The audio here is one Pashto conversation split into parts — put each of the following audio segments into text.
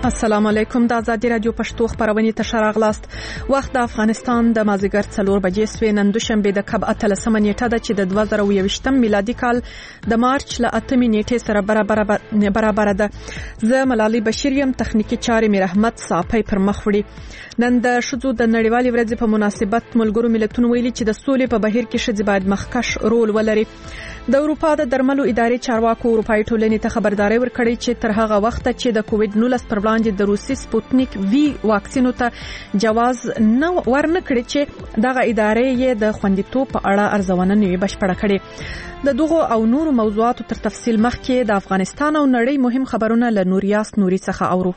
السلام علیکم. د آزادي رادیو پښتو خبرونه ته راغلاست. وخت د افغانستان د مازیګر 4 بجې سوی نن دوشنبه د کب 13 نیټه د چې د 2020 میلادي کال د مارچ ل 8 نیټې سره برابر ده. زه ملالي بشیر یم، تخنیکی چارې مې رحمت صافی پر مخ وړي. نن د شذو د نړیوالې ورځې په مناسبت ملګرو ملتونو ویلي چې د سولې په بهیر کې شذې باید مخکش رول ولري. د اروپا د درملو ادارې چارواکو اروپایي ټولنې ته خبرداري ورکړې چې تر هغه وخت چې د کووډ 19 پر وړاندې د روسي سپوتنیک وی واکسینو ته جواز نه ورنکړي چې دغه ادارې یې د خوندیتوب په اړه ارزونه نه بشپړه کړي. د دغه او نور موضوعاتو تر تفصیل مخکې د افغانستان او نړۍ مهم خبرونه له نوریاس نوري څخه اورو.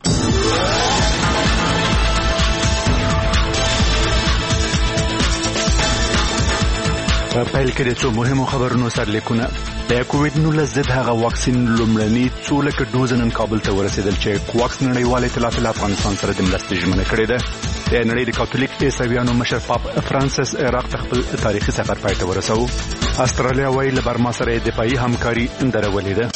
پیل کې د څو مهمو خبرونو سرلیکونه. د کووډ 19 ضد هغه واکسین لومړنی 200,000 ډوز نن کابل ته ورسېدل چې کوواکس نړیوال ائتلاف له افغانستان سره د مرستې ژمنه کړې ده. د نړۍ د کاتولیک عیسویانو مشر پاپ فرانسیس عراق ته خپل تاریخي سفر پای ته ورساو. استرالیا وايي له برما سره دفاعي همکاري درولې ده.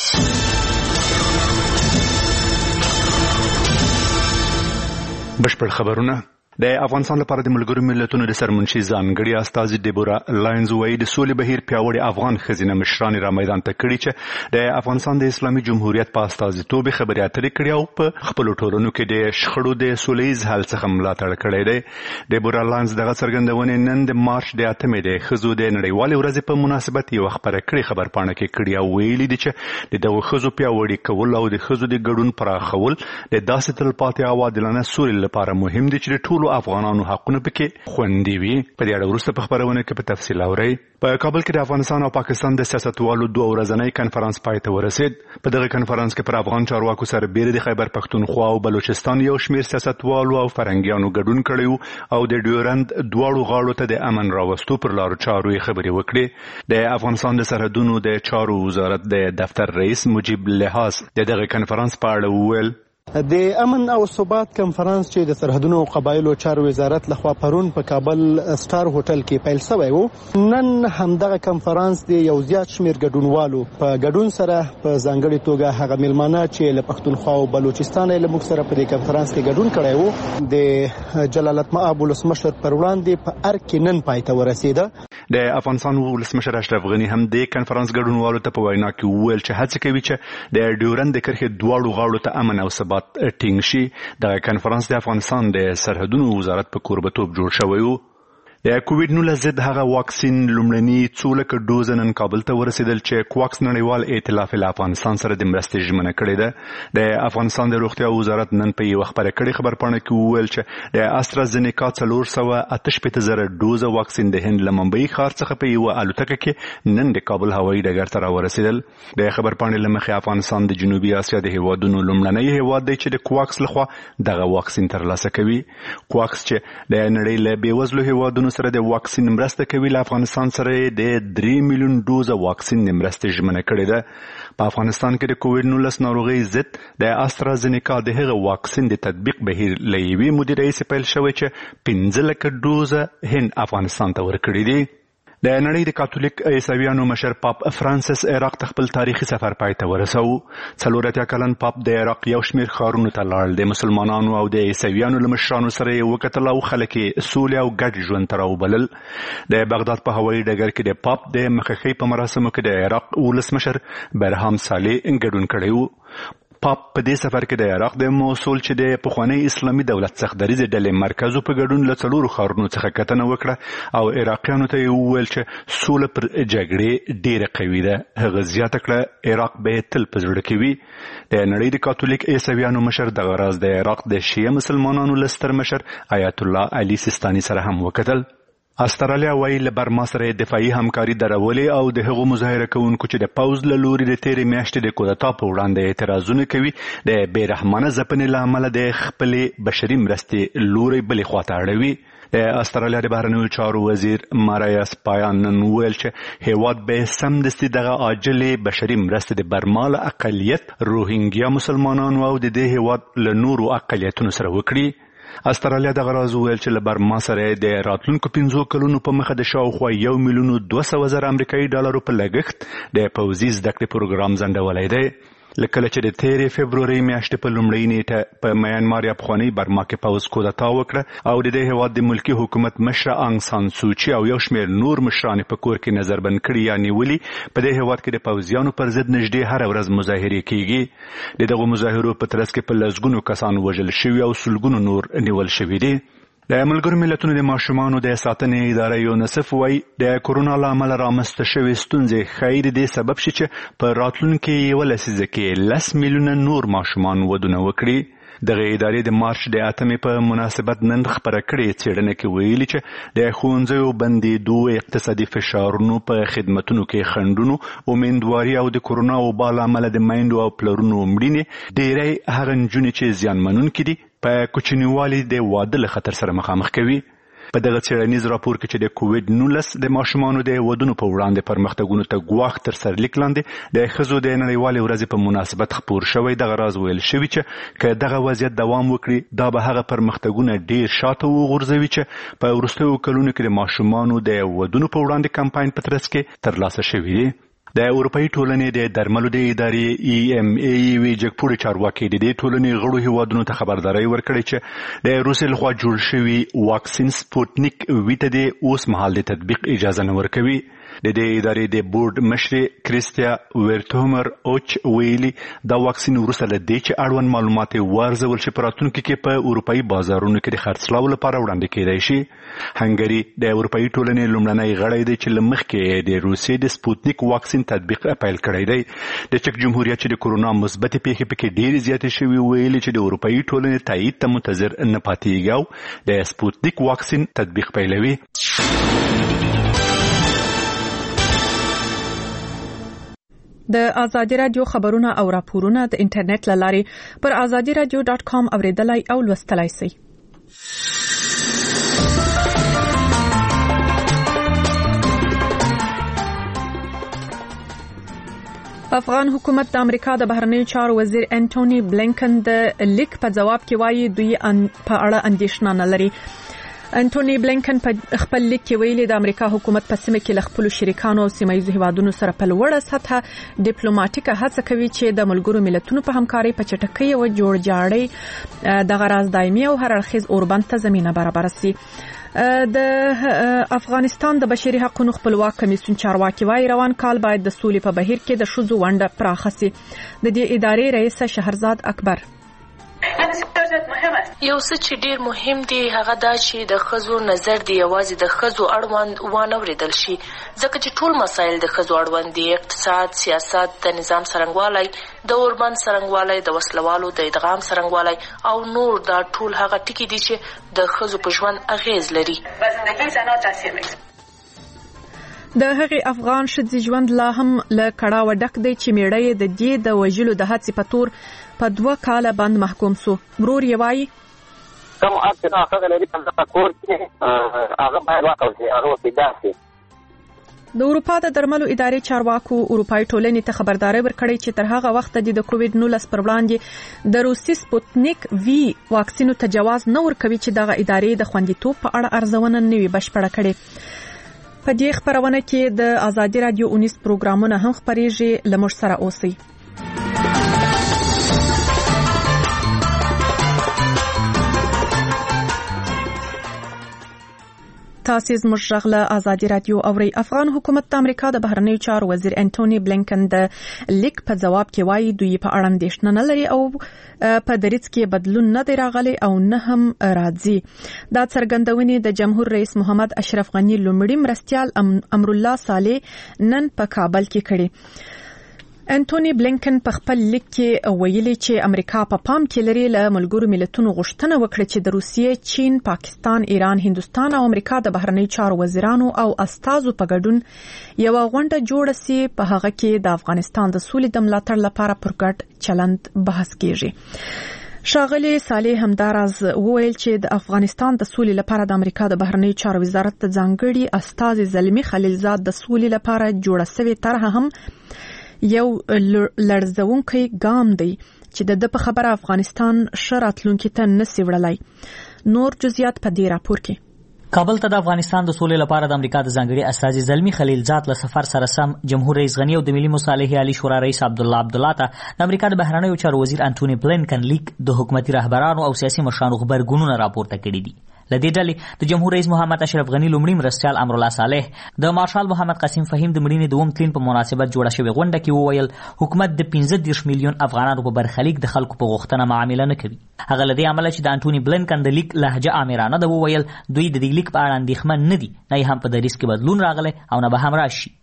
بشپړ خبرونه. د افغانستان لپاره د ملګرو ملتونو د سرمنشي ځانګړي استازي ډیبورا لاینز وايي د سولې بهیر پیاوړي افغان ښځینه مشران را میدان ته کړي چې د افغانستان د اسلامي جمهوریت په استازیتوب خبرې اترې کړي او په خپل ټولنو کې د شخړو د سولهییز حل څخه ملاتړ کړی دی. ډیبورا لاینز دغه څرګندونې نن د مارچ د 8 د ښځو د نړیوالې ورځې په مناسبت یو خبره کړې خبرپاڼه کې کړي او ویلي دي چې د دغه ښځو پیاوړي کول او د ښځو د ګډون پراخول د داسې تلپاتې او عادلانه سولې لپاره مهم دي چې ټول افغانانو حقونه پکې خوندي وي. په دې اړه وروسته په خبرونه کې په تفصیل اورئ. په کابل کې د افغانستان او پاکستان د سیاستوالو دوه ورځنی کنفرانس پای ته ورسید. په دغه کنفرانس کې پر افغان چارواکو سره بیره د خیبر پښتونخوا او بلوچستان یو شمېر سیاستوالو او فرنګیانو ګډون کړی او د ډیورند دواړو غاړو ته د امن راوستو پر لارو چارو خبرې وکړي. د افغانستان د سرحدونو د چارو وزارت د دفتر رئیس مجیب لحاظ دغه کنفرانس په اړه وویل. د امن او ثبات کنفرانس چې د سرحدونو او قبایلو چارو وزارت لخوا پرون په کابل سټار هوټل کې پیل شوی و، نن همدغه کنفرانس د یو زیات شمیر ګډونوالو په ګډون سره په ځانګړي توګه هغه ملمانه چې له پښتونخوا او بلوچستان له موږ سره په دې کنفرانس کې ګډون کړی وو د جلالت مآب ولسمشر پر وړاندې په ارګ کې نن پای ته ورسېده. د افغانستان ولسمشر اشرف غنی هم د کنفرانس ګډونوالو ته په وینا کې وویل چې هڅه کوي چې د ډیورند د کرښې دواړو غاړو ته امن او ثبات ټینګ شي. د کنفرانس د افغانستان د سرحدونو وزارت په کوربتوب جوړ شوی و. د کووډ 19 ضد هغه واکسین لومړنی 200,000 ډوز نن کابل ته ورسېدل چې کوواکس نړیوال ائتلاف له افغانستان سره د مرستې ژمنه کړې ده. د افغانستان د روغتیا وزارت نن په یو خبره کړې خبرپاڼه کې وویل چې د استرازینیکا 448,000 ډوز واکسین د هند له ممبئی ښار څخه په یو الوتکه کې نن د کابل هوایي ډګر ته راورسېدل. د خبرپاڼې له مخې افغانستان د جنوبي اسیا د هیوادونو لومړنی هیواد دی چې د کوواکس لخوا دغه واکسین ترلاسه کوي. کوواکس چې د نړۍ له بیوزلو هیوادونو سره د واکسین مرسته کوي له افغانستان سره د 3 میلیون ډوز واکسین مرسته ژمنه کړې ده. په افغانستان کې د کووډ 19 ناروغي ضد د استرازینیکا د هغه واکسین د تطبیق بهیر له یوې مودې راهیسې پیل شوی چې 15,000 ډوز هند افغانستان ته ورکړي دي. د نړۍ د کاتولیک عیسویانو مشر پاپ فرانسیس عراق ته خپل تاریخي سفر پای ته ورساو. 40 کلن پاپ د عراق یو شمېر ښارونو ته لاړ. د مسلمانانو او د عیسویانو له مشرانو سره یې وکتل او خلک یې سولې او ګډ ژوند ته راوبلل. د بغداد په هوایي ډګر کې د پاپ د مخخۍ په مراسمو کې د عراق ولسمشر برهام صالح ګډون کړی و. پاپ په دې سفر کې د عراق د موصول چې د پخوانی اسلامي دولت څخه دریځ ډلې مرکزو په ګډون له 4 ښارونو څخه کتنه وکړه او عراقیانو ته یې وویل چې سوله پر جګړې ډېره قوي ده. هغه زیاته کړه عراق به تل په زړه کې وي. د نړۍ د کاتولیک عیسویانو مشر دغه راز د عراق د شیعه مسلمانانو له ستر مشر آیت الله علي سیستاني سره هم وکتل. استرالیا وايي له برما سره دفاعي همکاري درولې او د هغو مظاهره کوونکو چې د پوز له لوري د تیرې میاشتې د کودتا په وړاندې اعتراضونه کوي د بېرحمانه ځپنې له امله د خپلې بشري مرستې لوري بلې خواته اړوي. د استرالیا د بهرنیو چارو وزیر ماریا سپایان نن وویل چې هیواد به سمدستي دغه عاجلې بشري مرستې د برما له اقلیت روهینګیا مسلمانانو او د دې هیواد له نورو اقلیتونو سره وکړي. استرالیا دغه راز وویل چې له برما سره د راتلونکو 15 کلونو په مخه د شاوخوا 1,200,000 امریکایي ډالرو په لګښت د پوځي زده کړې پروګرام ځنډولی دی. لکه چې د 13 فبرवरी میاشتې په لومړۍ نیټه په میانمار یا پخوانی برما کې پوز کودتا وکړه او د دې هیواد د ملکی حکومت مشر آنګ سان سوچي او یو شمېر نور مشران په کور کې نظربند کړي یا نیولي. په دې هیواد کې د پوځیانو پر ضد نږدې هر ورځ مظاهرې کیږي. دغه مظاهرو په ترڅ کې په لسګونو کسان وژل شوي او سلګونو نور نیول شوي دي. د ملګرو ملتونو د ماشومانو د ساتنې اداره یونیسف وايي د کورونا له امله رامنځته شوې ستونزې ښایي د دې سبب شي چې په راتلونکي 11 لسیزه کې 10 میلیونه نور ماشومان ودونه وکړي. دغه ادارې د مارچ د 8 په مناسبت نن خبره کړې څېړنه کې ویلي چې د ښوونځیو بندېدو، اقتصادي فشارونو، په خدمتونو کې خنډونو، امیندواري او د کورونا وبا له امله د میندو او پلرونو مړینې ډېری هغه نجونې چې زیانمنونکي دي په کوچنیوالي د واده له خطر سره مخامخ کوي. په دغه څېړنیز راپور کې چې د کووډ-19 د ماشومانو د ودونو په وړاندې پرمختګونو ته ګواښ تر سرلیک لاندې د ښځو د نړیوالې ورځې په مناسبت خپور شوی دغه راز ویل شوي چې که دغه وضعیت دوام وکړي دا به هغه پرمختګونه ډېر شاته وغورځوي چې په وروستیو کلونو کې د ماشومانو د ودونو په وړاندې کمپاین په ترڅ کې ترلاسه شوي دي. د اروپאי ټولنې د درملو د ادارې EMA وی جګپوري چارواکي د دې ټولنې غړو هیوادونو ته خبرداري ورکړې چې د روسیې لخوا جوړ شوی واکسین سپوتنیک وی ته د اوس مهال د تطبیق اجازه نه ورکوي. د دې ادارې د بورډ مشر کریستیا ورتومر اوچ ویلي دا واکسین وروسته له دې چې اړوند معلومات ورزول شي په راتلونکي کې په اروپאי بازارونو کې د خرڅلاو لپاره وړاندې کېدای شي. هنګري د اروپאי ټولنې لومړنی غړی دی چې له مخکې د روسیې د سپوتنیک واکسین تطبیق پیل کړی دی. د چک جمهوریت چې د کورونا مثبت پیښې پکې ډېرې زیاتې شوي ویلي چې د اروپאי ټولنې تایید ته منتظر نه پاتېږي او د سپوتنیک واکسین تطبیق پیلوي. د ازادي رادیو خبرونه او راپورونه د انټرنیټ له لارې پر azadiradio.com اوریدلای او لوستلای شئ. افغان حکومت د امریکا د بهرنیو چارو وزیر انټونی بلینکن د لیک په جواب کې وایي دوی په اړه اندېښنه نه لري. انټونی بلینکن په خپل لیک کې ویلي د امریکا حکومت په سیمه کې له خپل شریکانو او سیمایي هیوادونو سره په لوړه سطحه ډیپلوماټیکه هڅه کوي چې د ملګرو ملتونو په همکارۍ په چټکۍ او جوړجاړي د غراض دایمي او هر اړخیز اوربند ته زمينه برابر شي. د افغانستان د بشري حقوقو خپلواک کمیسیون چارواکي وايي روان کال باید د سولې په بهیر کې د شذو ونډه پراخه شي. د دې ادارې رئیس شهرزاد اکبر یو څه چې ډیر مهم دی هغه دا چې د ښځو نظر دی یوازې د ښځو اړوند وانه اوریدل شي ځکه چې ټول مسایل د ښځو اړوند دي. اقتصاد، سیاست، د نظام څرنګوالی، د اوربند څرنګوالی، د وسلوالو د ادغام څرنګوالی او نور دا ټول هغه ټکي دي چې د ښځو په ژوند اغیز لري. د هغې افغان ښځې ژوند لا هم له کړاوه ډک دی چې میړه یې د دې د وژلو د هڅې په تور په 2 کاله بند محکوم سو. برور یې وایي کوم اصل هغه لري په کور کې هغه باید واقع شي، هغه پیدا شي. د اروپا د درملو ادارې چارواکو اروپאי ټولنې ته خبرداري ورکړې چې تر هغه وخت د کووډ-19 پر وړاندې د روسي سپوتنیک وی واکسینو ته جواز نه ورکوي چې دغه ادارې د خوندیتوب په اړه ارزونه نه وي بشپړه کړې. په دې خبرونه کې د ازادي رادیو 19 پروګرامونه هم خبريږي. لمر سره اوسئ. تاسو زموږ غږ له ازادي رادیو اوري. افغان حکومت د امریکا د بهرنیو چارو وزیر انټونی بلینکن د لیک په جواب کې وایي دوی په اړه اندېښنه نه لري او په دریځ کې بدلون نه دی راغلی او نه هم راځي. دا څرګندونې د جمهور رئیس محمد اشرف غنی لومړي مرستیال امرالله صالح نن په کابل کې کړي. انټونی بلینکن په خپل لیک کې ویلي چې امریکا په پام کې لري له ملګرو ملتونو غوښتنه وکړي چې د روسیې، چین، پاکستان، ایران، هندستان او امریکا د بهرنیو چارو وزیرانو او استازو په ګډون یو غونډه جوړه شي. په هغه کې د افغانستان د سولې د ملاتړ لپاره پر ګډ چلند بحث کیږي. ښاغلي صالح همداراز وویل چې د افغانستان د سولې لپاره د امریکا د بهرنیو چارو وزارت د ځانګړي استازي زلمی خلیلزاد د سولې لپاره جوړه شوې طرحه هم یو لړزونکی ګام دی چې د په خبره افغانستان شراتلونکي ته نسی وړلای. نور جزئیات په دې راپور کې. کابل ته د افغانستان د سولې لپاره د امریکا د ځانګړي استازي زلمی خلیلزاد له سفر سره سم جمهور رئیس غنی او د ملي مصالحې عالی شورا رئیس عبدالله ته د امریکا د بهرنیو چارو وزیر انټونی بلینکن لیک د حکومتي رهبرانو او سیاسي مشرانو غبرګونونه راپورته کړي دي. لدې ډلې د جمهور رئیس محمد اشرف غنی لومړي مرستیال امرالله صالح د مارشال محمد قاسم فهیم د مړینې دوم تلین په مناسبت جوړه شوې غونډه کې وویل حکومت د 15 میلیون افغانانو په برخلیک د خلکو په غوښتنه معامله نه کوي. هغه لدې عمله چې د انټونی بلینکن د لیک لهجه آمرانه ده وویل دوی د دې لیک په اړه اندېښمن نه دي، نه هم په دریځ کې بدلون راغلی او نه به هم راشي.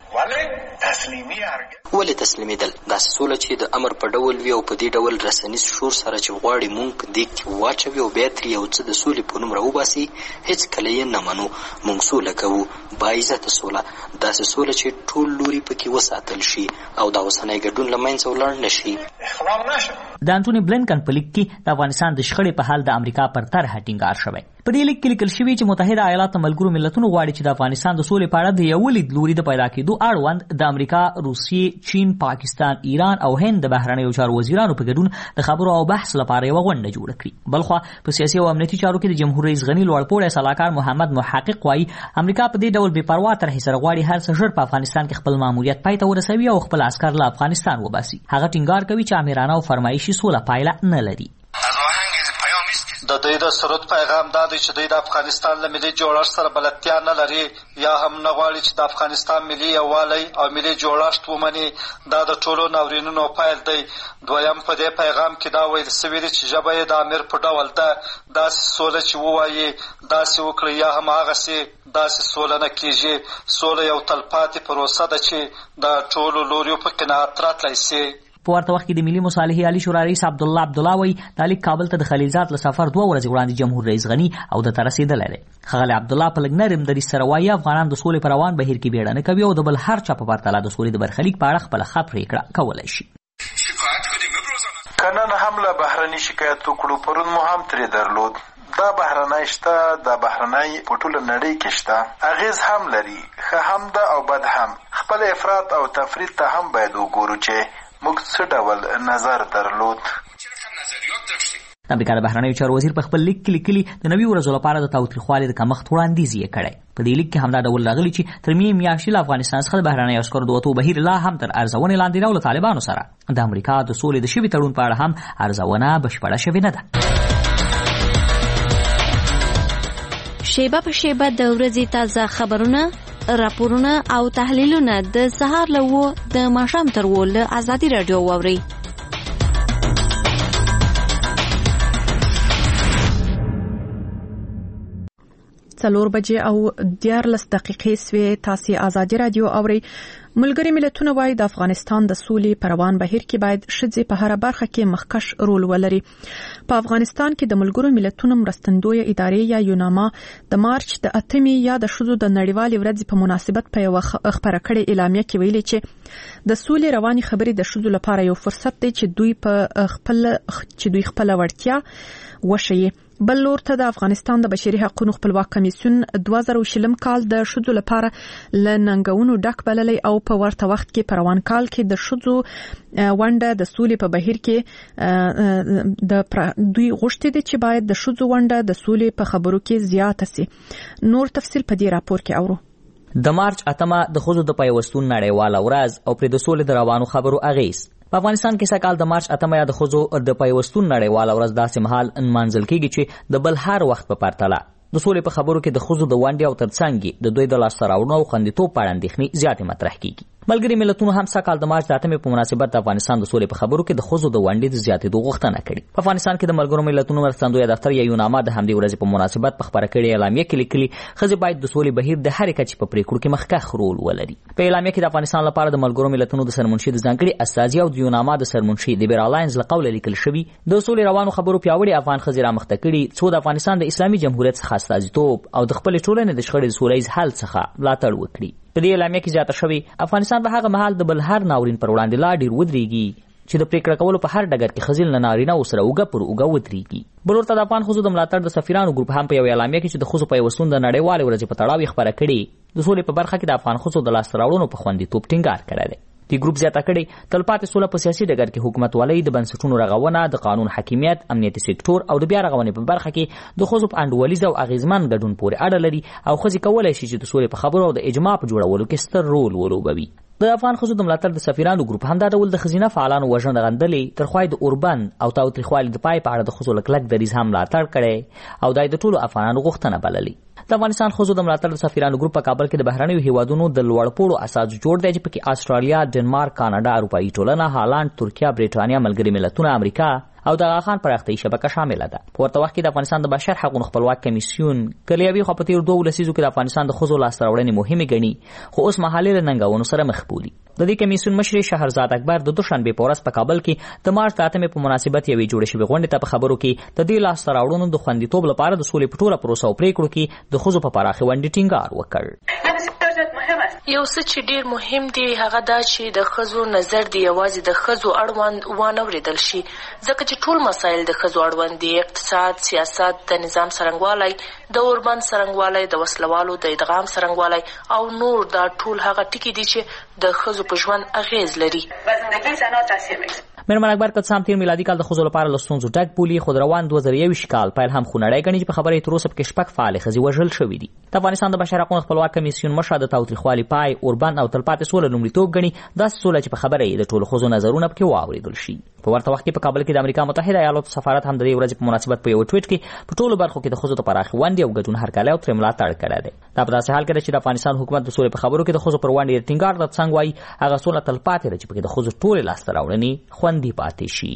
ولې تسلیمیدل؟ داسې سوله چې د امر په ډول وي او په دې ډول رسنیز شور سره چې غواړي مونږ په دې کې واچوي او بیا ترې یو څه د سولې په نوم راوباسي، هېڅ کله یې نه منو. مونږ سوله کوو، باعزته سوله، داسې سوله چې ټول لوري پکې وساتل شي او دا اوسنی ګډون له منځه ولاړ نه شي. د انټونی بلینکن په لیک کې د افغانستان د شخړې په حال د امریکا پر طرحه ټینګار شوی. په دې لیک کې لیکل شوي چې متحده ایالات ملګرو ملتونو غواړي چې د افغانستان د سولې په اړه د یو لیدلوري د پیدا کېدو اړوند د امریکا، روسیې، چین، پاکستان، ایران او هند د بهرنیو چارو وزیرانو په ګډون د خبرو او بحث لپاره یوه غونډه جوړه کړي. بلخوا په سیاسي او امنیتي چارو کې د جمهور رئیس غنی لوړپوړی سلاکار محمد محقق وایي امریکا په دې ډول بې پروا طرحې سره غواړي هر څه ژر په افغانستان کې خپل ماموریت پای ته ورسوي او خپل عسکر له افغانستان وباسي. هغه ټینګار کوي چې آمرانه او فرمایشي سوله پایله نه لري. د دوی د سرود پیغام دا دی چې دوی د افغانستان له ملي جوړښت سره بلدتیا نه لري یا هم نه غواړي چې د افغانستان ملي یووالی او ملي جوړښت ومني. دا د ټولو ناورینونو پیل دی. دویم په دې پیغام کې دا ویل سوي دي چې ژبه یې د امیر په ډول ده. داسې سوله چې ووایي داسې وکړي یا هم هغسې داسې سوله نه کېږي. سوله یو تلپاتې پروسه ده چې د ټولو لوریو په قناعت راتلی سي. په ورته وخت کې د ملي مصالحې عالی شورا رئیس عبدالله وایي دا لیک کابل ته د خلیلزاد له سفر 2 ورځې وړاندې جمهور رئیس غنی او د ته رسېدلی دی. ښاغلی عبدالله په لږ نرم دریځ سره وایي افغانان د سولې په روان بهیر کې بیړه نه کوي او د بل هر چا په پرتله د سولې د برخلیک په اړه خپله ښه پرېکړه کولی شي. که نن هم له بهرني شکایت وکړو، پرون مو هم ترې درلود. دا بهرنی شته، دا بهرنی په ټوله نړۍ کې شته، اغیز هم لري، ښه هم ده او بد هم. خپل افراط او تفرید ته هم باید وګورو چې موږ څه ډول نظر درلود. د امریکا د بهرنیو چارو وزیر په خپل لیک کې لیکلي د نوي ورځو لپاره د تاوتریخوالي د کمښت وړاندیز یې کړی. په دې لیک کې همدا ډول راغلي چې تر میاشتې میاشتې له افغانستان څخه د بهرنیو عسکرو د وتو بهیر لا هم تر ارزونې لاندې دی او له طالبانو سره د امریکا د سولې د شوي تړون په اړه هم ارزونه بشپړه شوې نه ده. شیبه په شیبه د ورځې تازه خبرونه، راپورونه او تحلیلونه د سهار له 9 د ماښام تر 10 له ازادي رادیو واورئ. څلور بجې او 14 دقیقې سوې. تاسو ازادي رادیو اورئ. ملګري ملتونه وایي د افغانستان د سولې په روان بهیر کې باید ښځې په هر برخه کې مخکش رول ولري. په افغانستان کې د ملګرو ملتونو مرستندویه ادارې یا یوناما د مارچ د 8 یا د ښځو د نړیوالې ورځې په مناسبت په یو خبره کړې اعلامیه کې ویلي چې د سولې رواني خبرې د ښځو لپاره یو فرصت دی چې دوی خپل وړتیا وښيي. بل لور ته د افغانستان د بشري حقوقو خپلواک کمیسیون 2020 کال د ښځو لپاره ل ننګونو ډک بللی او په ورته وخت کې په روان کال کې د ښځو ونډه د سولې په بهیر کې د دوی غوښتي دي چې باید د ښځو ونډه د سولې په خبرو کې زیاته سي. نور تفصیل په دې راپور کې اورو. د مارچ 8 د ښځو د پیوستون نړیواله ورځ او پر د سولې د روانو خبرو اغیز. په افغانستان کې سږ کال د مارچ 8 یا د ښځو د پیوستون نړیواله ورځ داسې مهال نمانځل کېږي چې د بل هر وخت په پرتله د سولې په خبرو کې د ښځو د ونډې او ترڅنګ د دوی د لاسته راوړنو او خوندیتوب په اړه اندېښنې زیاتې مطرح کېږي. ملګري ملتونو هم سږ کال د مارچ 8 په مناسبت د افغانستان د سولې په خبرو کې د ښځو د ونډې د زیاتېدو غوښتنه کړې. په افغانستان کې د ملګرو ملتونو مرستندویه دفتر یا یوناما د همدې ورځې په مناسبت په خبره کړې اعلامیه کې لیکلي ښځې باید د سولې بهیر د هرې کچې په پریکړو کې مخکښ رول ولري. په اعلامیه کې د افغانستان لپاره د ملګرو ملتونو د سرمنشي د ځانګړي استازي او د یوناما د سرمنشي د بیرالاینز له قوله لیکل شوي د سولې روانو خبرو پیاوړي افغان ښځې رامخته کړي څو د افغانستان د اسلامي جمهوریت څخه استازیتوب او د خپلې ټولنې د شخړې د سوله ییز حل څخه ملاتړ وکړي. په دې اعلامیه کې زیاته شوې افغانستان به هغه مهال د بل هر ناورین پر وړاندې لا ډېر ودرېږي چې د پریکړه کولو په هر ډګر کې ښځې له نارینه‌و سره اوږه پر اوږه ودرېږي. بل ورته د افغان ښځو د ملاتړ د سفیرانو ګروپ هم په یو اعلامیه کې چې د ښځو پیوستون د نړیوالې ورځې په تړاو یې خپره کړې د سولې په برخه کې د افغان ښځو د لاسته راوړنو په خوندیتوب ټینګار کړی دی. دې ګروپ زیاته کړې تلپاتې سوله په سیاسي ډګر کې حکومتولۍ د بنسټونو رغونه د قانون حاکمیت امنیتي سکتور او د بیا رغونې په برخه کې د ښځو په انډولیز او اغیزمن ګډون پورې اړه لري او ښځې کولی شي چې د سولې په خبرو او د اجماع په جوړولو کې ستر رول ولوبوي. د افغان ښځو د ملاتړ د سفیرانو ګروپ همدا ډول د ښځینه فعالانو وژنه غندلې تر خوا د اوربند او تاوتریخوالي د پای په اړه د ښځو له کلک دریځ هم ملاتړ کړی او دا د ټولو افغانانو غوښتنه بللې. د افغانستان ښځو د ملاتړ د سفیرانو ګروپ په کابل کې د بهرنیو هیوادونو د لوړپوړو اساس جوړ دی چې پکې استرالیا، ډنمارک، کاناډا، اروپایي ټولنه، هالند، ترکیه، بریټانیا، ملګري ملتونه، امریکا او د آغاخان پراختیایي شبکه شامله ده. په ورته وخت کې د افغانستان د بشر حقوقو خپلواک کمیسیون کله یوې خوا په تېرو 2 لسیزو کې د افغانستان د ښځو لاسته راوړنې مهمې ګڼي خو اوس مهال له ننګونو سره مخ بولي. د دې کمیسیون مشر شهرزاد اکبر د دوشنبه په ورځ په کابل کې د مارچ 8 په مناسبت یوې جوړې شوې غونډې ته په خبرو کې د دې لاسته راوړنو د خوندیتوب لپاره د سولې په ټوله پروسه او پریکړو کې د ښځو په پراخه ونډې ټینګار وکړ. یو څه چې ډیر مهم دی هغه دا چې د ښځو نظر دی یوازې د ښځو اړوند وانه اورېدل شي ځکه چې ټول مسایل د ښځو اړوند دي. اقتصاد، سیاست، د نظام څرنګوالی، د اوربند څرنګوالی، د وسلوالو د ادغام څرنګوالی او نور دا ټول هغه ټکي دي چې د ښځو په ژوند اغیز لري. میرمن اکبر قدسام تیر میلادي کال د ښځو لپاره له ستونزو ډک بولي خو د روان 2021 کال پیل هم خونړی ګڼي چې په خبره یې تر اوسه پکې 6 فعالې ښځې وژل شوي دي. د افغانستان د بشر حقوقو خپلواک کمیسیون مشره د تاوتریخوالي پای، اوربند او تلپاتې سوله لومړیتوب ګڼي داسې سوله چې په خبره یې د ټولو ښځو نظرونه پکې واورېدل شي. په ورته وخت کې په کابل کې د امریکا متحده ایالاتو سفارت هم د دې ورځې په مناسبت په یو ټویټ کې په ټولو برخو کې د ښځو د پراخې ونډې او ګډون هرکلی او ترې ملاتړ کړی دی. دا په داسې حال کې ده چې د افغانستان حکومت د سولې په خبرو کې د ښځو پر ونډې د ټینګار د څنګ وایي هغه سوله تلپاتې ده چې پکې د ښځو ټولې لاسته راوړنې خوندي پاتې شي.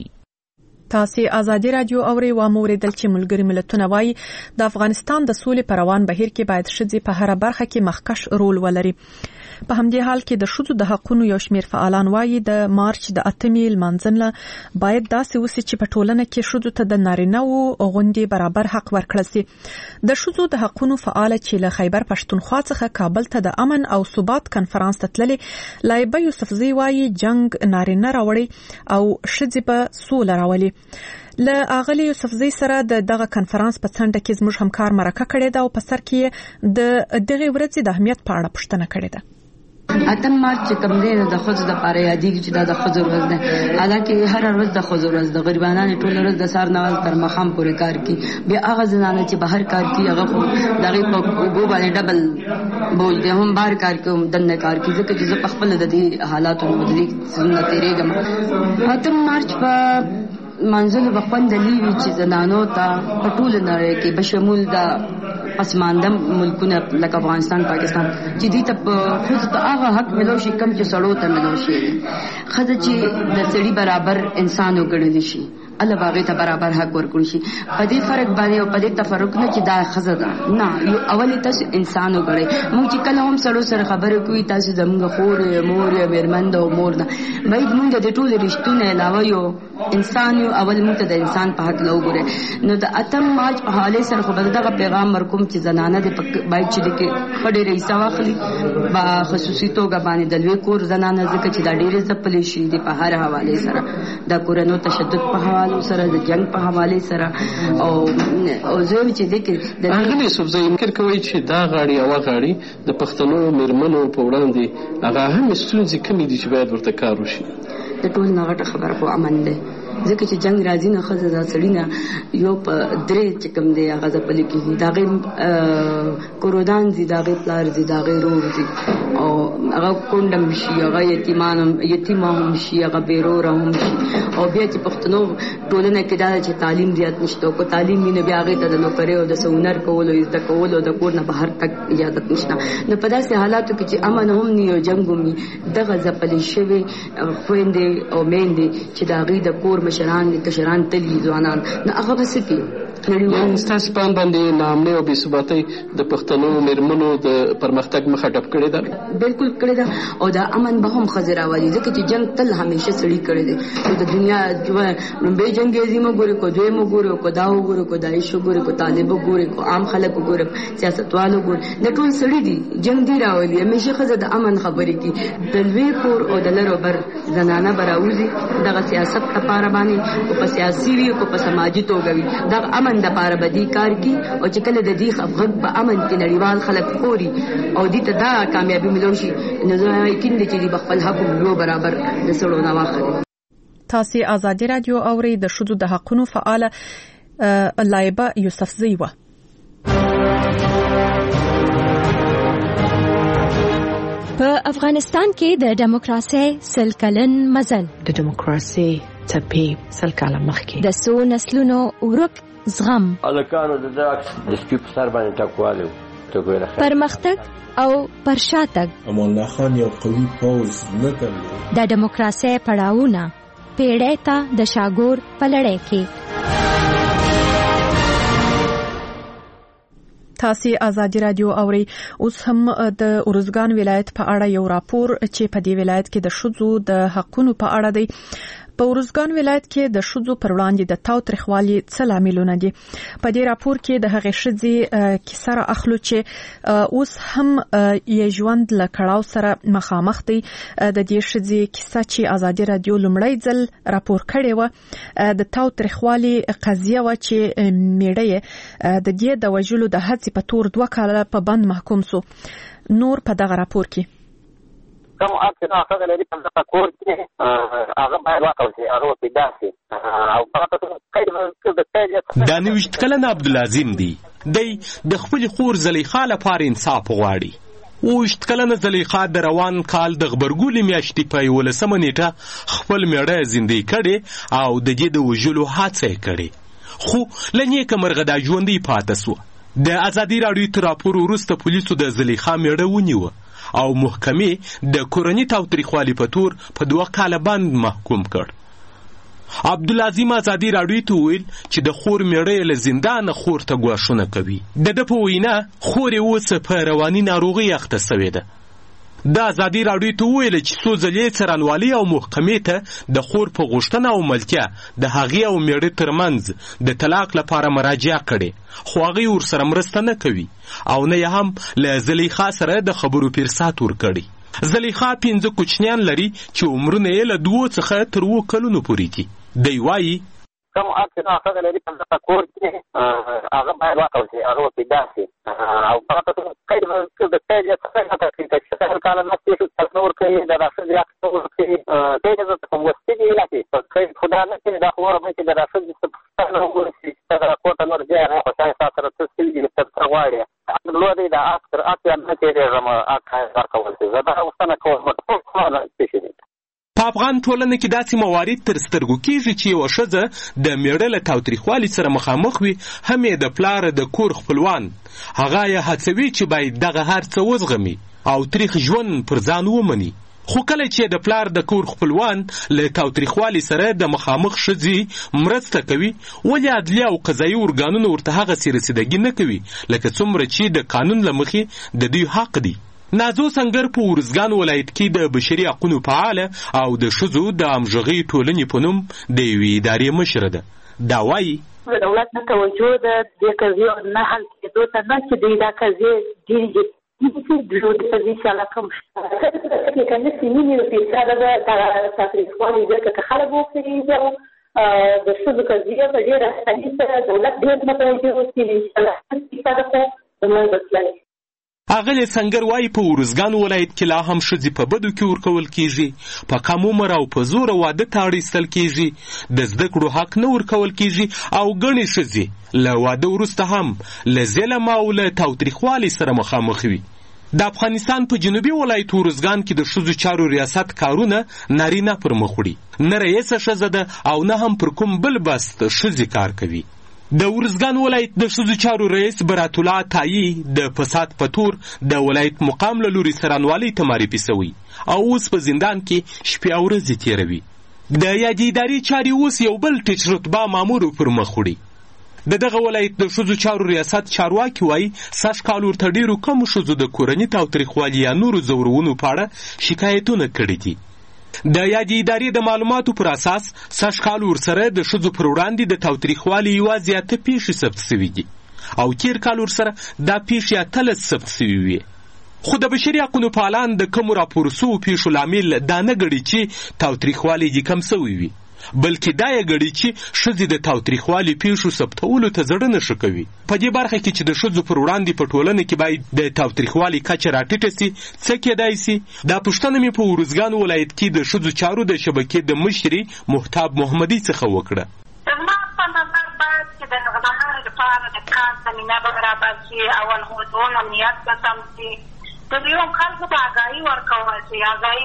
تاسې ازادي رادیو اورئ و موریدل چې ملګري ملتونه وایي د افغانستان د سولې په روان بهیر کې باید ښځې په هر برخه کې مخکش رول ولري. په همدې حال کې د ښځو د حقوقو یو شمېر فعالان وایي د مارچ د 8 لمانځنه باید داسې وسي چې په ټولنه کې ښځو ته د نارینه‌و غوندې برابر حق ورکړل شي. د ښځو د حقوقو فعال چې له خیبر پښتونخوا څخه کابل ته د امن او ثبات کنفرانس ته تللې لایبه یوسفزۍ وایي جنگ نارینه راوړي او ښځې به سوله راولي. له اغلی یوسفزۍ سره د دغه کنفرانس په څنډه کې زموږ همکار مرکه کړې ده او په سر کې د دغه ورځې د اهمیت په اړه پوښتنه کړې ده. 8 مارچ کوم دی د ښځو لپاره یادېږي چې دا د ښځو ورځ ده. حالانکه هر ورځ د ښځو ورځ د غریبانو ټول ورځ د سار نواز تر مخام پورې کار کوي. بیا هغه زنانه چې بهر کار کوي هغه خو دغه په وګو باندې ډبل بول دي هم بهر کار کوي دنه کار کوي ځکه چې زه په خپل د دې حالاتو مدرک څنګه تیرېږم. 8 مارچ په منځله بخوند لیوي چې زنانو ته په ټول نړۍ کې بشمول د پسمانده ملکونه لکه افغانستان، پاکستان چې دې ته خود ته هغه حق ملو شي کم چې سړو ته ملو شي. خزه چې د سړي برابر انسان وګڼل شي الله باغې ته برابر حق ورکړي شي. په دې فرق باندې او په دې تفرق نه چې دا خزه ده نه یو اولی تاسو انسان وګړي. موږ چې کله هم سړو سره خبرې کوي تاسو زموږ خور مور یا میرمن او مور نه باید موږ د ټول رښتونه علاوه یو انسان یو اول موږ ته د انسان په حق لوګره. نو د 8 مارچ په حواله سره خو دغه پیغام ورکوم چې زنانه د باید چې د کې خډې رئیس واخلي با خصوصي توګه باندې د لوی کور زنانه ځکه چې دا ډېرې ځپلې شي د په هر حواله سره د کورونو تشدد په حواله سره د جنگ په حواله سره او زه چې د کې د هغه سبزی فکر کوي چې دا غاړي او غاړي د پښتنو میرمنو په وړاندې هغه هم ستونزې کمی دي چې باید ورته کار وشي. د ټول نغټه خبره په امن ده ځکه چې جنگ راځي نه خزه ځا سړینا یو په درې چې کوم دی هغه ځپل کېږي داغه کورودان دي داغه پلار دي داغه رور دي او هغه کونډم شي هغه یتیمان شي هغه بیرور هم شي او بیا چې پښتنو ټولنه کې دا چې تعلیم زیات نشته او تعلیم نه بیا هغه ته د نوکری او د سونر کولو د کولو د کور نه بهر تک اجازه نشته. نو په داسې حالاتو کې چې امن هم نه یو جنگ هم دغه ځپل شوی خويندې او میندې چې داغه د کور مشران کشران تلی ځوانان نه هغه وسکی نړیوال ستاسو په باندې نامنه او بې ثباتۍ د پښتنو میرمنو د پرمختګ مخه ډب کړې ده. بالکل کړې ده او دا امن به هم خزر راوړي ځکه چې جنگ تل همیشه سړی کړی دی. د دنیا لومبه جنگ یې زمو ګوري کو دوی مو ګوري کو دا وګوري کو دایښ ګوري کو طالب ګوري کو عام خلک ګوري سیاستوالو ګوري د ټول سړی دی جنگ دی راوړي همیشه خزر د امن خبرې کی د لوی کور او د لرو بر زنانه براوزي دغه سیاست لپاره رواني او په سیاسي وي او په سماجي توګه وي دا امن د لپاره بدی کار کی او چې کله د دې خفغت په امن کې نړیوال خلک خوري او دې ته دا کامیابی ملو شي نو زه یقین دي چې د خپل حق نو برابر د سړو نه واخلي. تاسو آزادي رادیو اوري د شذو د حقونو فعال لایبه یوسفزی و. په افغانستان کې د دیموکراسي سل کلن مزل د دیموکراسي څپې سل کاله مخکې د څو نسلونو ورک زغم الکانو د داکس د سپیپ سر باندې ټکوالو پرمختګ او پرشاتګ امان الله خان یو قوي پوز نه درلود. د دیموکراسي پړاوونه پیړۍ ته د شاګور په لړۍ کې تاسو آزادي رادیو اوري. اوس هم د اورزګان ولایت په اړه یو راپور چې په دې ولایت کې د شذو د حقونو په اړه دی. په اورزګان ولایت کې د شذو پر وړاندې د تاوتریخوالي څه لاملونه دي. په دې راپور کې د هغې ښځې کیسه را اخلو چې اوس هم یې ژوند له کړاو سره مخامخ دی. د دې ښځې کیسه چې آزادي رادیو لومړی ځل راپور کړې وه د تاوتریخوالي قضیه وه چې میړه یې د دې د وژلو د هڅې په تور 2 کاله په بند محکوم سو. نور په دغه راپور کې کوم اکثر هغه لري په دغه کور کې هغه باید واقع شي هغه پیدا شي او هغه د د 90 کلن عبدالعظیم دی د خپل خور زلیخا لپاره انصاف غواړي. 90 کلن زلیخا د روان کال د غبرګولې میاشتې په 11 نیټه خپل میړه زندګي کړي او د دې د وژلو هڅه کړي خو لنیکه مرغه د ژوندۍ پاتې سو. د آزادي راډیو تر راپور وروسته پولیسو د زلیخا میړه ونیو او محکمې د کورنۍ تاوتریخوالي په تور په 2 کاله بند محکوم کړ. عبدالعظیم آزادي راډیو ته ویل چې د خور میړه له زندان خور ته ګواښونه کوي. د په وینا خور اوس په رواني ناروغي اخته شوې ده. د آزادي راډیو ته ویل چې څو ځلې څارنوالي او محکمې ته د خور په غوښتنه او ملتیا د هغې او میړه ترمنځ د طلاق لپاره مراجعه کړې خو هغې ورسره مرسته نه کوي او نه یې هم له زلیخا سره د خبرو پیرسات ورکړي. زلیخا 5 کوچنیان لري چې عمرونه یې له 2 څخه تر 7 کلونو پورې دي. دی وایي کوم اکثر هغه لري په دغه کور کې هغه باید واقع شي هغه پیدا شي او هغه د پیدا څخه د کال نه څه څه نور کوي د راشد ریاکټ کوي د کوم وسیله لکه په خدای نه کې د خبره مې چې د راشد څخه نور کوي دا کوټه نور ځای په ځای سره څه څه د څه غواړي د اکثر نه کې زما اکثر ورکول شي دا اوسنه کومه څه په افغان ټولنه کې داسې موارد تر سترګو کېږي چې یوه ښځه د میړه له تاوتریخوالي سره مخامخ وي هم یې د پلار د کور خپلوان هغه یې هڅوي چې باید دغه هر څه وزغمي او تریخ ژوند پر ځان ومني. خو کله چې د پلار د کور خپلوان له تاوتریخوالي سره د مخامخ ښځې مرسته کوي ولې عدلیه او قضایي ارګانونه ورته هغسې رسیدګي نه کوي لکه څومره چې د قانون له مخې د دوی حق دی. نازو سنگر په اورزګان ولایت کې د بشري حقوقو فعاله او د ښځو د همغږۍ ټولنې په نوم د یوې ادارې مشره ده. دا وایي د دولت نه توجه د دې قضیې نه حل کېدو ته نه چې دا قضیې ډېرې د قضیې سره کوم کنه سیمینې د پیسه د تاریخوالي ځکه که خلک وکړي د ښځو قضیې په ډېره اسانۍ سره دولت ډېر متوجه اوسي انشاءالله پیسه د زموږ بسلای. اغلی سنگر وای په اورزګان ولایت کې لا هم ښځې په بدو کې ورکول کېږي په کم عمر او په زوره واده ته اړیستل کېږي د زده کړو حق نه ورکول کېږي او ګڼې ښځې له واده وروسته هم له ظلم او له تاوتریخوالي سره مخامخ وي. د افغانستان په جنوبي ولایت اورزګان کې د ښځو چارو ریاست کارونه نارینه پر مخ وړي نه رئیسه ښځه ده او نه هم پر کوم بل بست ښځې کار کوي. د اورزګان ولایت د ښځو چارو رئیس برات الله تایی د فساد په تور د ولایت مقام له لوري څارنوالۍ ته معرفي شوی او اوس په زندان کې شپې او ورځې تېروي. د یادې ادارې چارې اوس یو بل ټیټ رتبه مامور پر مخ وړي. د دغه ولایت د ښځو چارو ریاست چارواکي وایي سږ کال ورته ډېرو کمو ښځو د کورني تاوتریخوالي یا نورو ځورونو په اړه شکایتونه کړي دي. د یادې ادارې د معلوماتو پر اساس سږ کال ورسره د ښځو پر وړاندې د تاوتریخوالي یوازې 8 پیښې ثبت شوي دي او تېر کال ورسره دا پیښې 18 ثبت شوي وي. خو د بشري حقونو فعالان د کومو راپور شوو پیښو لامل دا نه ګڼي چې تاوتریخوالی دې کم شوی وي بلکې دا یې ګڼي چې ښځې د تاوتریخوالي پیښو ثبتولو ته زړه نه ښه کوي. په دې برخه کې چې د ښځو پر وړاندې په ټولنه کې باید د تاوتریخوالي کچه راټیټه سي، څه کېدای سي؟ دا پوښتنه مې په ارزګان ولایت کې د ښځو چارو د شبکې د مشري محتاب محمدي څخه وکړه. زما په نظر باید چې د زنانو لپاره د کار زمینه برابر شي، اول خو د امنیت به سم شي، د دویم خلکو ته آګاهي ورکول شي،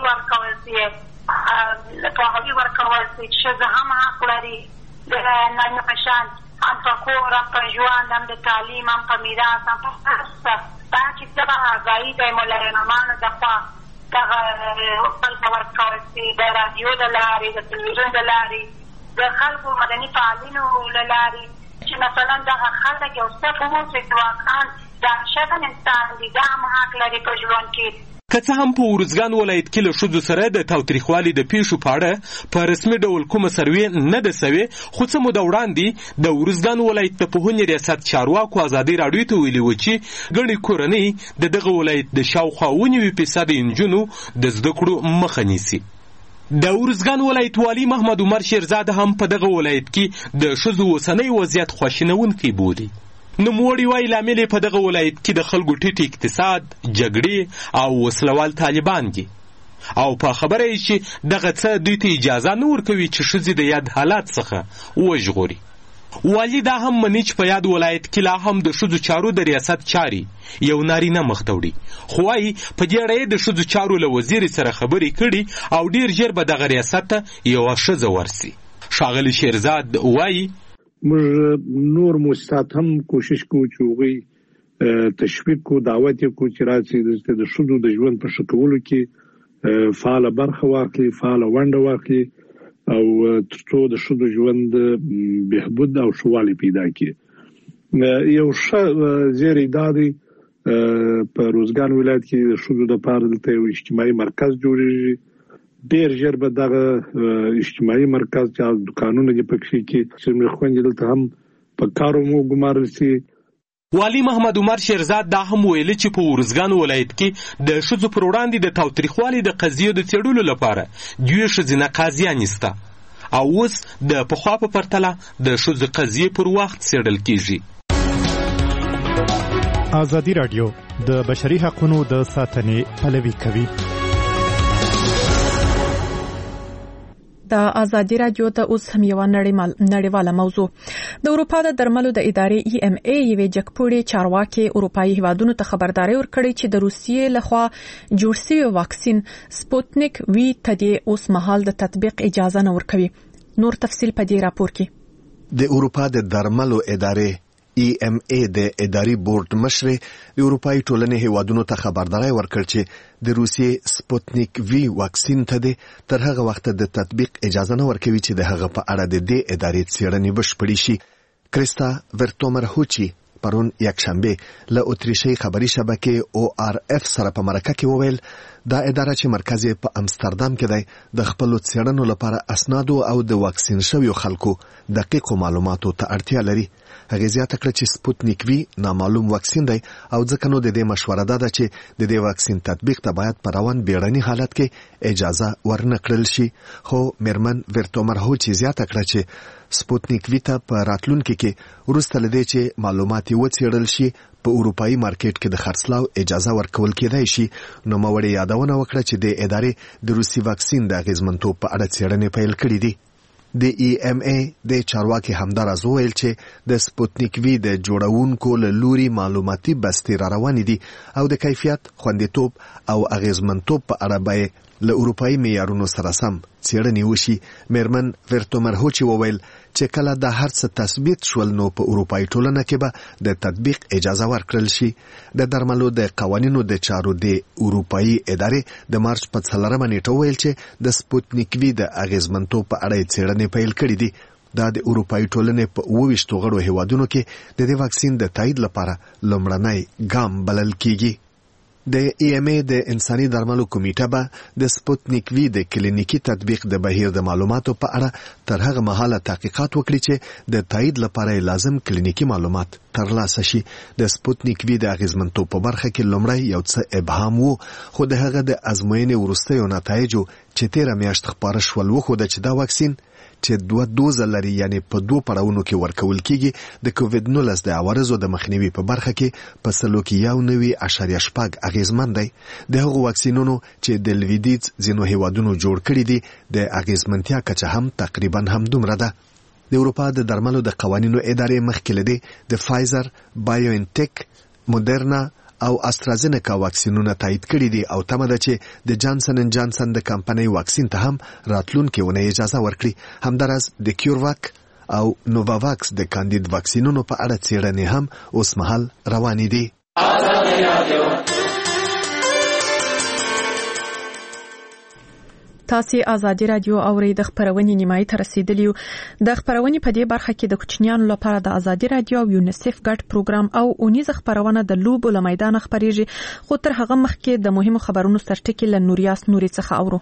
پوهاوی ورکول شي چې ښځه هم حق لري د نارینه په شان، هم په کور، هم په ژوند، هم د تعلیم، هم په میراث، هم په هر څه. دا چې دغه آګاهي د مولویانو لخوا دغه خلکو ورکول شي، د رادیو له لارې، د تلویزیون له لارې، د خلکو مدني فعالینو له لارې، چې مثلا دغه خلک یو څه وموسي چې واقعا دا ښځه انسان دی، دا هم حق لري په ژوند کې. که څه هم په ارزګان ولایت کې له ښځو سره د تاوتریخوالي د پیښو په اړه په رسمي ډول کومه سروې نه ده سوې، خو څه موده وړاندې د ارزګان ولایت د پوهنې ریاست چارواکو ازادي راډیو ته ویلي وو چې ګڼې کورنۍ د دغه ولایت د شاوخوا 90% نجونو د زده کړو مخه نیسي. د ارزګان ولایت والي محمد عمر شیرزاد هم په دغه ولایت کې د ښځو اوسنی وضعیت خواشینونکی بولي. نوموړي وایي لامل په دغه ولایت کې د خلکو ټیټ اقتصاد، جګړې او وسلوال طالبان دي، او په خبره یې چې دغه څه دوی ته اجازه نه ورکوي چې ښځې د یاد حالات څخه وژغوري. والي دا هم مني چې په یاد ولایت کې لا هم د ښځو چارو د ریاست چاري یو نارینه مخ ته وړي، خو وایي په دې اړه یې د ښځو چارو له وزیر سره خبرې کړي او ډیر ژر به دغه ریاست ته یوه ښځه ورسي. ښاغلي شیرزاد وایي موږ نور مؤسسات هم کوشش کوو چې هغوی تشویق کو، دعوت یې کو چې راشي د ښځو د ژوند په ښه کولو کې فعاله برخه واخلي، فعاله ونډه واخلي او تر څو د ښځو ژوند بهبود او ښه والی پیدا کړي. یو ښه زیری دا دی په روزګان ولایت کې د ښځو دپاره دلته یو اجتماعي مرکز جوړېږي. ډیر ژر به دغه اجتماعي مرکز چې دوکانونه دي پکې کې چې خوندې دلته هم په کارو مو ګمارل شي. والي محمد عمر شیرزاد دا هم ویلي چې په ارزګان ولایت کې د ښځو پر وړاندې د تاوتریخوالي د قضیو د څېړلو لپاره دوی ښځینه قاضیانې شته او اوس د پخوا په پرتله د ښځو قضیې پر وخت څېړل کیږي. ازادي راډیو د بشري حقوقو د ساتنې پلوي کوي. د ازادي راډیو ته اوس هم یو نړیواله موضوع. د اروپا د درملو د ادارې EMA یوې جګپوړې چارواکي اروپایي هیوادونو ته خبرداري ورکړې چې د روسیې لخوا جوړ شوی واکسین سپوتنیک وی ته د اوس مهال د تطبیق اجازه نه ورکوي. نور تفصیل په دې راپور کې. د اروپا د درملو ادارې EMA د اداري بورډ مشر د اروپایي ټولنې هیوادونو ته خبرداري ورکړ چې د روسیې سپوتنیک وی واکسین ته تر هغه وخت د تطبیق اجازه نه ورکوي چې د هغه په اړه د دې ادارې څېړنې بشپړې شي. کریستا ورتومر هوچی پرون یکشنبه له اتریشي خبري شبکې ORF سره په مرکه کې وویل دا اداره چې مرکز یې په امستردام کې دی د خپل څېړنو لپاره اسناد او د واکسین شویو خلکو دقیق معلوماتو ته اړتیا لري. هغه زیاته کړه چې سپوتنیک وی نامعلوم واکسین دی او ځکه نو د دې مشوره ده چې د دې واکسین تطبیق ته باید په روان بیړني حالت کې اجازه ورنکړل شي. خو میرمن ورتومر هوچی زیاته کړه چې سپوتنیک وی ته په راتلونکي کې وروسته لدې چې معلومات وڅېړل شي په اروپایي مارکیټ کې د خرڅلاو اجازه ورکول کېدای شي. نو موړي یادونه وکړه چې د ادارې د روسي واکسین د اغیزمنتوب په اړه څېړنې پیل کړې دي. د EMA د چارواکي همدارز ویل چې د سپوتنیک وی د جوړونکو له لوري معلوماتي بستر روان دي او د کیفیت، خوندیتوب او اغیزمنتوب په اړه به له اروپایي معیارونو سره سم څېړنې وشي. میرمن ورتومر هوچی وویل چې کله د هر څه تثبیت شول نو په اروپایي ټولنه کې به د تطبیق اجازه ورکړل شي. د درملو د قوانینو د چارو د اروپایي ادارې د مارچ په 4 نیټه ویل چې د سپوتنیک وی د اغیزمنتوب په اړه څېړنې پیل کړې دي. دا د اروپایي ټولنې په 28 غړو هیوادونو کې د دې واکسین د تایید لپاره لومړنی ګام بلل کیږي. د EMA د انساني درملو کمیټه به د سپوتنیک وی د کلینیکي تطبیق د بهیر د معلوماتو په اړه تر هغه مهاله تحقیقات وکړي چې د تایید لپاره لازم کلینیکي معلومات ترلاسه شي. د سپوتنیک وی د اغیزمنتوب په برخه کې لومړی یو څه ابهام وو، خو د هغه د ازموینې وروستیو نتایجو چې تیره میاشت خپاره شول وښوده چې دا واکسین چې 2 دوزه لري، یعنی په 2 پړاوونو کې ورکول کیږي، د کووډ 19 د عوارضو د مخنیوي په برخه کې په 91.8 اغیزمن دی. د هغو واکسینونو چې د لویدیځ ځینو هیوادونو جوړ کړي دي د اغیزمنتیا کچه هم تقریبا هم دومره ده. د اروپا د درملو د قوانینو ادارې مخکې لدی د فایزر، بایوانټیک، مودرنا او استرازینیکا واکسینونه تایید کړي دي او تمه ده چې د جانسن اند جانسن د کمپنۍ واکسین ته هم راتلونکي ونې اجازه ورکړي. همدارس د کیورواک او نوواواکس د کاندید واکسینونو په اړه څېړنې هم اوس مهال روانې دي. تاسو آزادي رادیو اورئ. د خبرونې نیمایي ته رسیدلی. د خبرونې په دې برخه کې د کوچنیانو لپاره د آزادي رادیو او یونیسف ګډ پروګرام او اونیزه خبرونه د لوبو له میدان خبريږي، خو تر هغه مخکې د مهمو خبرونو سرټکی له نوریاس نوري څخه اورو.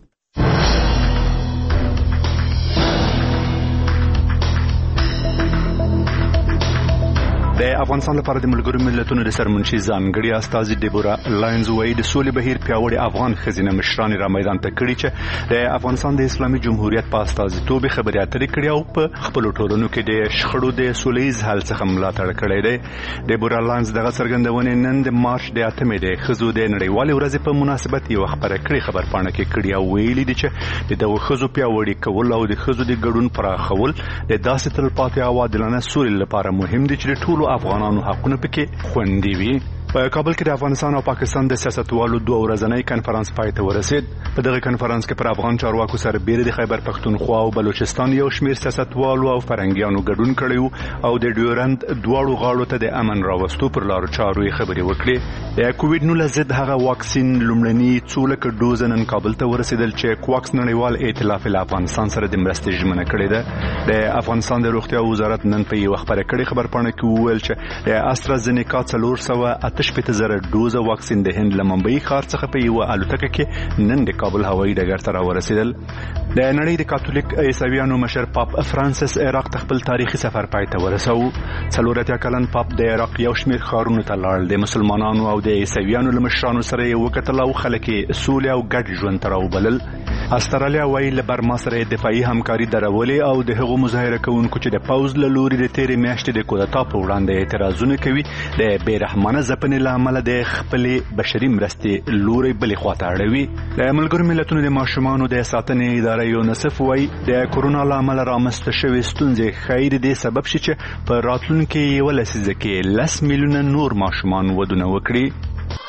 د افغانستان لپاره د ملګرو ملتونو د سرمنشي ځانګړي استازي ډیبورا لاینز وایي د سولې بهیر پیاوړي افغان ښځینه مشران را میدان ته کړي چې د افغانستان د اسلامي جمهوریت په استازیتوب خبرې اترې کړي او په خپل ټولنو کې د شخړو د سولهییز حل څخه ملاتړ کړی دی. ډیبورا لاینز دغه څرګندونه نن د مارچ د 8مې د ښځو د نړیوالې ورځې په مناسبت یو خبره کړې خبرپاڼه کې کړي او ویلي دي چې د دغه ښځو پیاوړي کول او د ښځو د ګډون پراخول د داسې تلپاتې او عادلانه سولې لپاره مهم دي چې ټول افغانانو حقونه پکې خوندي وي. په کابل کې د افغانستان او پاکستان د سیاستوالو 2 ورځنی کنفرانس پای ته ورسید. په دغه کنفرانس کې پر افغان چارواکو سره بیر د خیبر پختونخوا او بلوچستان یو شمیر سیاستوالو او فرنګیانو ګډون کړی او د ډیورند دواړو غاړو ته د امن راوستو پر لارو چارو خبرې وکړي. د کووډ 19 ضد هغه واکسین لومړنی څولک ډوز نن کابل ته ورسېدل چې کوواکس نړیوال ائتلاف افغانستان سره د مرستې ژمنه کړې ده. د افغانستان د روغتیا وزارت نن په یو خبره کړي خبرپاڼه کې وویل چې د استرازینیکا 408,000 ډوز واکسین د هند له ممبئی ښار څخه په یو الوتکه کې نن د کابل هوایي ډګر ته راورسېدل. د نړۍ د کاتولیک عیسویانو مشر پاپ فرانسیس عراق ته خپل تاریخي سفر پای ته ورساوه. 40 کلن پاپ د عراق یو شمیر ښارونو ته لاړ. د مسلمانانو او د عیسویانو له مشرانو سره یې وکتل او خلک یې سولې او ګډ ژوند ته راوبلل. استرالیا وايي له برما سره دفاعي همکاري درولې او د هغو مظاهره کوونکو چې د پوز له لوري د تیرې میاشتې د کودتا په وړاندې اعتراضونه کوي د بیرحمانه ځپنې له امله د خپلې بشري مرستې لوري بلې خواته اړوي. د ملګرو ملتونو د ماشومانو د ساتنې اداره یونیسف وايي د کورونا له امله رامنځته شوې ستونزې ښایي د دې سبب شي چې په راتلونکي یوه لسیزه کې 10 میلیونه نور ماشومان ودونه وکړي.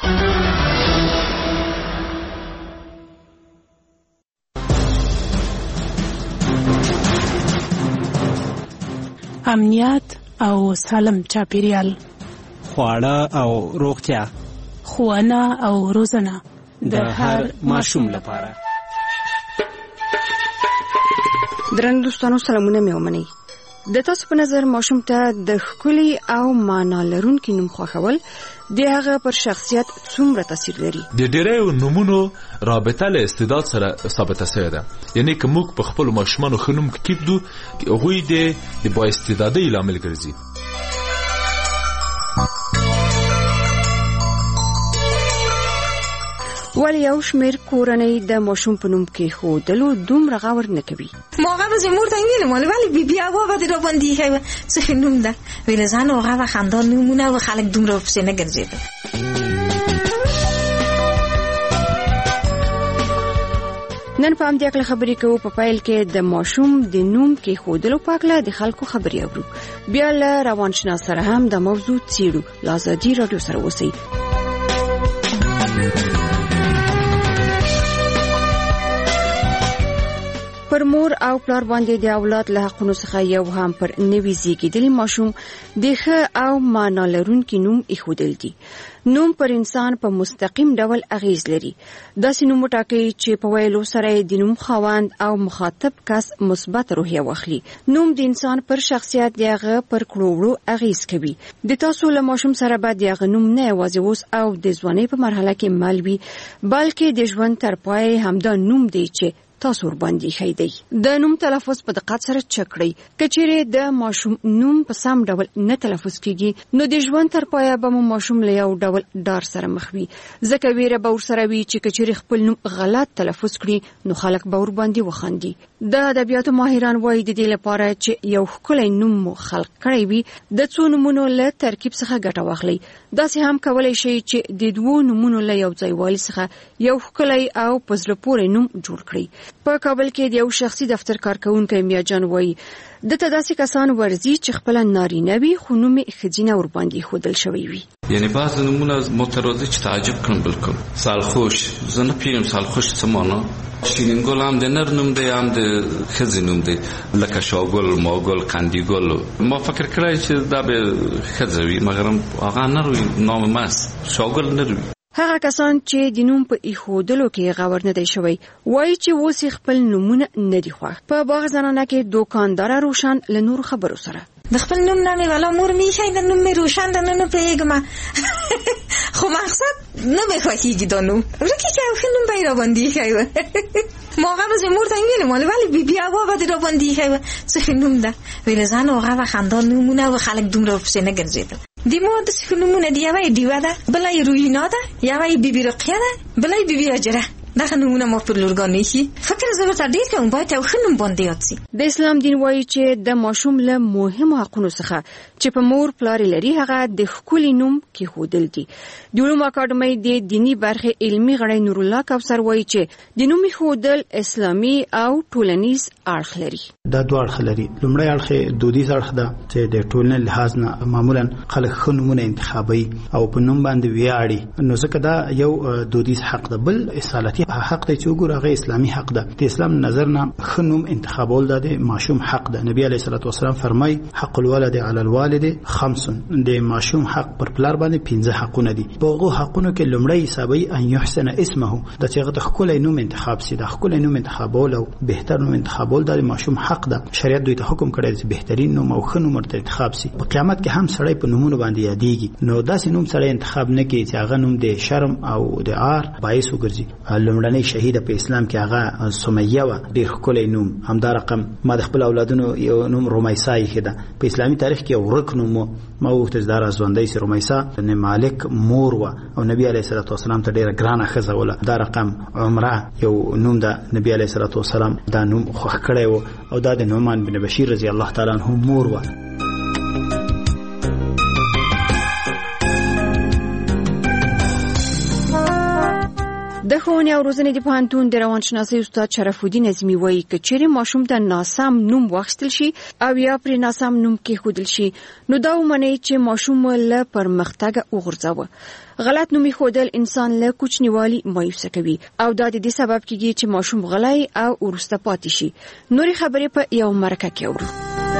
امنیت او سالم چاپیریال، خواړه او روغتیا، ښوونه او روزنه د هر ماشوم لپاره. درنو دوستانو سلامونه مې ومنئ. د تاسو په نظر ماشوم ته د ښکلي او معنا لرونکي نوم خوښول د هغه پر شخصیت څومره تاثیر لري؟ د ډیرو نومونو رابطه له استعداد سره ثابته شوې ده. یعنی که موږ په خپل ماشومانو ښه نوم کېږدو، هغوی د با استعدادۍ لامل ګرځي. ولی یو شمیر کورنۍ د ماشوم په نوم کې خودلو دومره غور نه کوي. موقع به زمور تنگیل مال ولی بی بی آوا با دیرا بندی که سخی نوم ده ولی زن آقا و خاندان نومونه و خلق دومره پسه نگرزیده. نن په همدې اړه خبرې کوو. په پیل کې د ماشوم د نوم کې خودلو په اړه د خلکو خبرې اورو. بیا له روانشناس سره هم د موضوع څېړو. له آزادي رادیو سره اوسئ. پر مور او پلار باندې د اولاد له حقونو څخه یو هم پر نوي زیږیدلي ماشوم د ښه او معنا لرونکي نوم ایښودل دي. نوم پر انسان په مستقیم ډول اغیز لري. داسې نوم وټاکئ چې په ویلو سره د نوم خاوند او مخاطب کس مثبت روحیه واخلي. نوم د انسان پر شخصیت د هغه پر کړو اغیز کوي. د تاسو له ماشوم سره به د هغه نوم نه یوازې اوس او د ځوانۍ په مرحله کې مل وي، بلکې د ژوند تر پای همدا نوم دی چې تاسو ور باندې خېدی د نوم تلفظ په دقت سره چکړی کچېره د ماشوم نوم په سم ډول نه تلفظ کیږي نو د ژوند تر پایه به ماشوم له یو ډول ډار سره مخ وي ځکه ویره به ورسره وي چې کچېره خپل نوم غلط تلفظ کړي نو خلک به ور باندې وخاندي د ادبیاتو ماهران وایي د دې لپاره چې یو ښکلی نوم مو خلق کړی وي د څو نومونو له ترکیب څخه ګټه واخلي داسې هم کولای شي چې د دوو نومونو له یو ځای والي څخه یو ښکلی او په زړه پورې نوم جوړ کړي په کابل کې د یو شخصي دفتر کارکونکی میاجان وایي دته داسې کسان ورزي چې خپل نارینه وي خو نوم یې ښځینه ور باندې ښودل شوی وي یعنی بعض نومونه مترادف چې تعجب کړم بالکل سالخوش زه نه پیږم سالخوش څه معنا شیرین ګل هم د نر نوم دی هم د ښځې نوم دی لکه شاګل ماګل قندیګل ما فکر کړی چې دا به ښځه وي مګر هغه نر وي نام ماس شاګل نر وي هغه کسان چې د نوم په ایښودلو کې غور نه دی شوی وایي چې اوس خپل نومونه نه دي خوښ په باغ زنانه کې دوکاندار روشن له نور خبرو سره د خپل نوم نامې والا مور میخای د نوم مې روشن د نه پیګم خو مقصد نه به خوښیږي د نوم ورکی چې خپل نوم به را باندې خای ما هغه به مور ته ویل مال ولی بی هوا به را باندې خای څه نوم ده ویل زن هغه خندان نومونه و خلک دومره په نه ګرځیدل دی مو د څه نومونه دی یوه دیوه ده بلای روینا ده یوه بیبی رقیه ده بلای بیبی اجره دا نمونه ما پر لورګان شي فکر زه به ډیر کوم باید یو خنوم باندې یاد شي د اسلام دین وایي چې د ماشوم له مهمو حقونو څخه چې په مور پلار لري هغه د خپل نوم کې خودل دي د علوم اکاډمۍ د دینی برخه علمي غړی نور الله کوثر وایي چې د نوم خودل اسلامي او ټولنیز اړخ لري دا دوه اړخ لري لومړی اړخ دودیز اړخ ده چې د ټولنې لحاظ نه معمولا خلک خنومونه انتخابي او په نوم باندې ویاړي نو ځکه دا یو دودیز حق ده بل اصالتي حق دی چې وګوره اسلامي حق ده د اسلام نظر نه خنوم انتخابول ده د ماشوم حق ده نبی علیه الصلاه والسلام فرمای حق الولد علی الوالد خمس د ماشوم حق پر پلار باندې 15 حقونه دي په هغه حقونو کې لومړی حسابي ان يحسن اسمه د چې هغه خپل نوم انتخاب سي د خپل نوم انتخابول او بهتر نوم انتخابول د ماشوم حق ده شریعت دوی ته حکم کړی چې بهترین نوم او خنوم مرته انتخاب سي په قیامت کې هم سړی په نومونو باندې یادېږي نو داسې نوم سړی انتخاب نه کوي چې هغه نوم د شرم او د عار باعث وګرځي لومړنۍ شهیده په اسلام کې هغه سمیه و ډیر ښکلی نوم همدا رقم ما د خپل اولادونو یو نوم رومیسا یې ده په اسلامي تاریخ کې یو ورک نوم ما وغوښتل دا ژوندۍ سي رومیسا د مالک مور و او نبی علیه الصلاه والسلام ته ډیره ګرانه ښځه وله دا رقم عمره یو نوم ده نبی علیه الصلاه والسلام دا نوم خوښ کړی و او دا د نعمان بن بشیر رضی الله تعالی عنه مور و د ښوونې او روزنې د پوهنتون د روانشناسۍ استاد شرف الدین اعظمي وایي که چیرې ماشوم ته ناسم نوم واخیستل شي او یا پرې ناسم نوم کېښودل شي نو دا ومنئ چې ماشوم له پرمختګه وغورځوه غلط نوم ایښودل انسان له کوچنیوالي مایوسه کوي او دا د دې سبب کېږي چې ماشوم غلی او وروسته پاتې شي نورې خبرې په یو مرکه کې اورو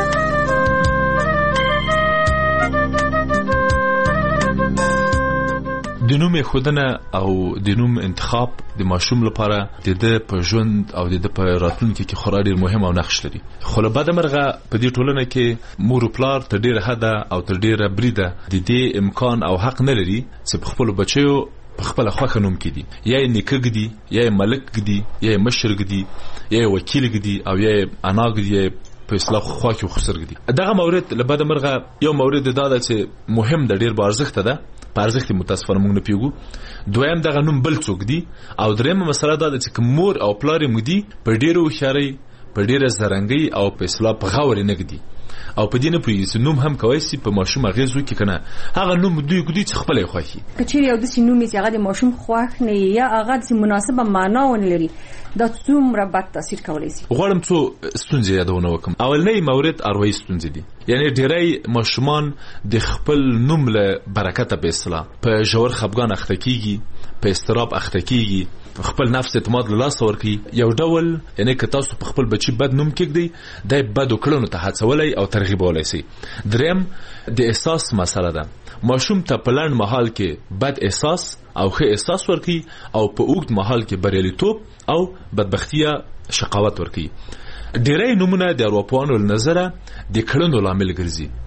د نوم خودنه او د نوم انتخاب د ماشوم لپاره د په ژوند او د په راتلونکي کې خورا ډیر مهم او نقش لري خو له بده مرغه په دې ټولنه کې مور او پلار تر ډیره حد او تر ډیره بریده د دې امکان او حق نه لري چې په خپل بچیو په خپل خوښه نوم کړي یا نیکه ګدي یا ملک ګدي یا مشر ګدي یا وکیل ګدي او یا انا ګدي په اصلاح خو کې خسر ګدي دغه مورد له بده مرغه یو مورد دا ده چې مهم د ډیر بارزښت ده پارزښت متاسفانه موږ نه پیګو دویم دغه نوم بل څوک دی او درېمه مسله دا ده چې مور او پلار یې مودي په ډیرو هوښیارۍ په ډیره زرنګۍ او په اصلاح په غور نه ګدي او په دې نه پوهېږي نوم هم کولی شي په ماشوم اغېز وکړي که نه هغه نوم دوی ګدي چې خپله یې خوښي که چیرې یو داسې نوم چې هغه د ماشوم خوښ نه یا هغه داسې مناسبه معنا ونه لري دا څومره بد تاثیر کولی شي غواړم څو ستونزې یادونه وکړم اولنی مورد اروایي ستونزې دي یعنی ډیری ماشومان د خپل نوم له برکته په اصطلاح په ژور خفګان اخته کیږي په اضطراب اخته کیږي خپل نفس اعتماد له لاسه ورکوي یو ډول یعنی که تاسو په خپل بچي بد نوم کېږدئ دی بدو کړنو ته هڅولی او ترغیبولی شي دریم د احساس مسله ده ماشوم ته په لنډ مهال کې بد احساس او ښه احساس ورکوي او په اوږد مهال کې بریالیتوب او بدبختي یا شقاوت ورکوي ډیری نومونه د ارواپوهانو له نظره د کړنو لامل ګرځي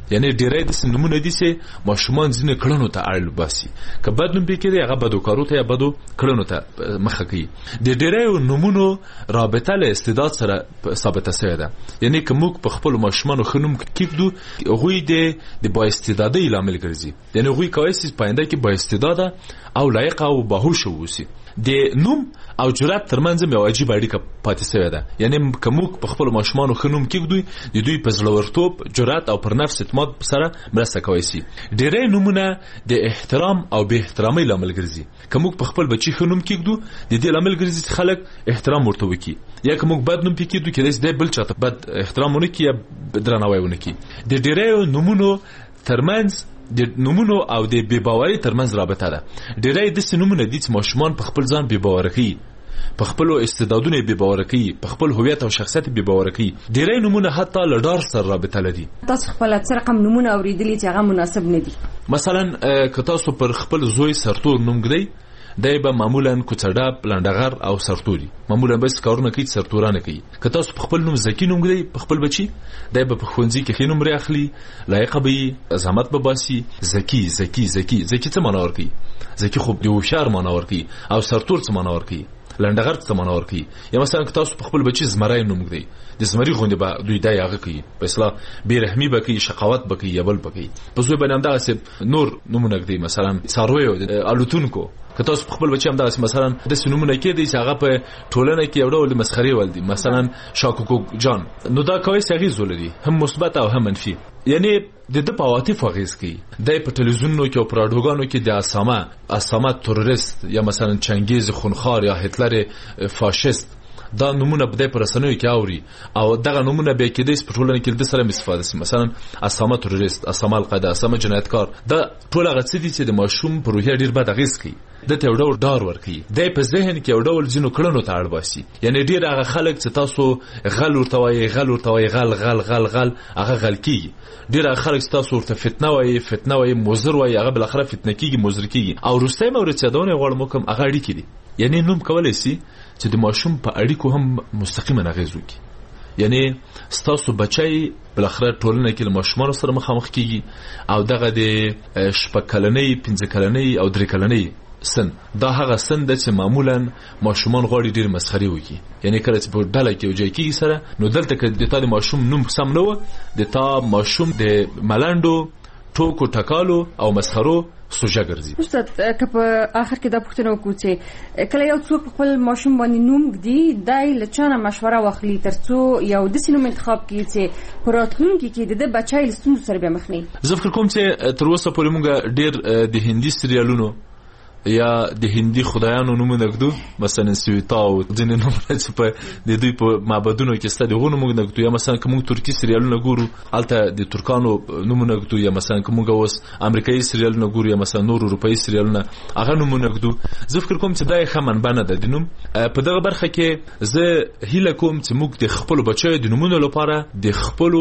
یعنی ډیری د نمونه دي چې ماشومان ځینې کړنو ته اړ باسي که بد نوم پکې دی هغه بدو کارو ته یا بدو کړنو ته مخه کوي د ډیری نمونو رابطه له استعداد سره ثابته شوې ده یعنی که موږ په خپل ماشومانو خنوم کېږدو هغوی د با استعدادۍ لامل ګرځي یعنی هغوی کولی شي په آینده کې با استعداده او لایق او باهوش واوسي د نوم او جرأت ترمنځ یو عجیب اړیکه پاتې شوې ده یعنی که موږ په خپل ماشومانو خنوم کېږدو د دوی په زړورتوب جرأت او پر نفس اعتماد سره مرسته کوي شي ډېری نومونه د احترام او بې احترامۍ لامل ګرځي که موږ په خپل بچي خنوم کېږدو د دې لامل ګرځي چې خلک احترام ورته وکړي یا که موږ بد نوم کېږدو کېدای شي بل چاته بد احترام ونه کړي یا درناوی ونه کړي د ډېری نومونو ترمنځ د نومونو او د بې باورۍ ترمنځ رابطه ده ډېری داسې نومونه دي چې ماشومان په خپل ځان بې باوره کوي په خپل استعدادونو بې باوره کوي په خپل هویت او شخصیت بې باوره کوي ډېری نومونه حتی له ډار سره رابطه لري تاسو خپل څه رقم نومونه اوریدلي چې هغه مناسب نه دي مثلا که تاسو پر خپل زوی سرتور نوم ږدئ دی به معمولا کوڅډاپ لنډغر او سرتوري معمولا بس کارونه کوي سرتورانه کوي که تاسو په خپل نوم زکی نوم ږدئ په خپل بچي دی به په ښوونځي کې ښه نوم اخلي لایقه به زحمت به باسي زکی زکی زکی زکی څه معنا ورکوي زکی خو د هوښیار معنا ورکوي او سرتور څه معنا ورکوي لنډغر څه معنا ورکوي یا مثلا که تاسو په خپل بچي زمری نوم ږدئ د زمری غوندې به دوی دا هغه کوي په اصطلاح بېرحمي به کوي شقاوت به کوي یا بل به کوي په زوی باندې همدغسې نور نومونه ږدئ مثلا څارویو الوتونکو که تاسو په خپل بچي همدغسې مثلا داسې نومونه کېدی چې هغه په ټولنه کې یو ډول د مسخرې وړ دي مثلا شاکوکو جان نو دا کولی شي اغېز ولري هم مثبت او هم منفي یعنی د ده په عواطفو اغېز کوي دی په تلویزیونونو کې او په راډیوګانو کې د اسامه تروریست یا مثلا چنګیز خونخوار یا هتلر فاشیست دا نمونه بده پر رسنیو کې اوري او دغه نمونه به کې د سپټولن کې د سره استفاده شي مثلا اسامه تروریست اسامه القاعده اسامه جنایتکار دا ټول هغه څه دي چې د ماشوم پر روحیه ډیر بد اغېز کوي د ته یو ډول ډار ورکوي دی په ذهن کې یو ډول ځینو کړنو ته اړ باسي یعنی ډیر هغه خلک چې تاسو غل ورته وایي غل هغه غل کیږي ډیر هغه خلک چې تاسو ورته فتنه وایي مضر وایي هغه بل اخره فتنه کیږي مضر کیږي او روسي مورد چې دونه غوړم کوم هغه اړیکې دي یعنی نوم کولای شي چې د ماشوم په اړیکو هم مستقیما اغېز وکړي یعنی ستاسو بچی بل اخره ټولنه کې له ماشومانو سره مخامخ کیږي او دغه د شپږ کلنۍ 15 کلنۍ او 3 کلنۍ سن دا هغه سن د چې معمولا ماشومان غواړي ډیر مسخري وکړي یعنی کله چې په ډله کې وځي کیږي سره نو دلته کې د تا د ماشوم نوم سم نه و د تا ماشوم د ملنډو ټوکو ټکالو او مسخرو سوجا ګرځي استاد که په آخر کې دا پوښتنه وکړو چې کله یو څوک خپل ماشوم باندې نوم ږدي دای له چا نه مشوره واخلي ترڅو یو داسې نوم انتخاب کړي چې په راتلونکي کې د بچی له ستونزو سره به مخ نه زه فکر کوم چې تر اوسه پورې موږ ډیر د هندي سریالونو یا د هندي خدایانو نومونه ږدو مثلا سویتا او ځینې نومونه چې په د دوی په معبدونو کې سته دغه نومونه ږدو یا مثلا که موږ ترکي سریالونه ګورو هلته د ترکانو نومونه ږدو یا مثلا که موږ اوس امریکایي سریالونه ګورو یا مثلا نور اروپایي سریالونه هغه نومونه ږدو زه فکر کوم چې دا یې ښه منبع نه ده د نوم په دغه برخه کې زه هیله کوم چې موږ د خپلو بچیو د نومونو لپاره د خپلو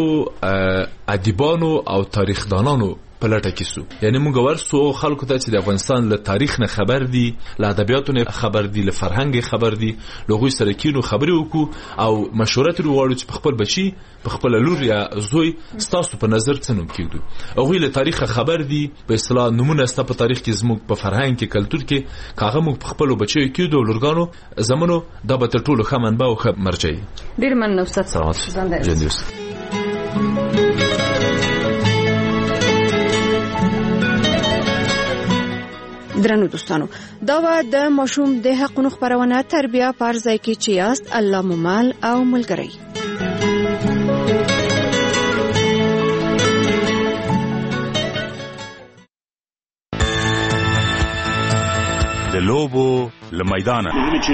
ادیبانو او تاریخدانانو په لټه کې سو یعنی موږ ورسو خلکو ته چې د افغانستان له تاریخ نه خبر دي له ادبیاتو نه خبر دي له فرهنګ خبر دي لغوي سره کینو خبرې وکړو او مشوره ترې وغواړو چې په خپل بچي په خپل لور یا زوی ستاسو په نظر څه نوم کېږدو هغوی له تاریخ خبر دي په اصطلاح نومونه ستا په تاریخ کې زموږ په فرهنګ کې کلتور کې که هغه موږ په خپلو بچیو کېږدو او لورګانو زمنو دا به تر ټولو ښه منبع او ښه مرجع وي ډېر مننه استاد درنو دوستانو دا و د ماشوم د حقونو خبرونه تربیه پر ځای کې چې یاست الله ممال او ملګری د لوبو لمیدانه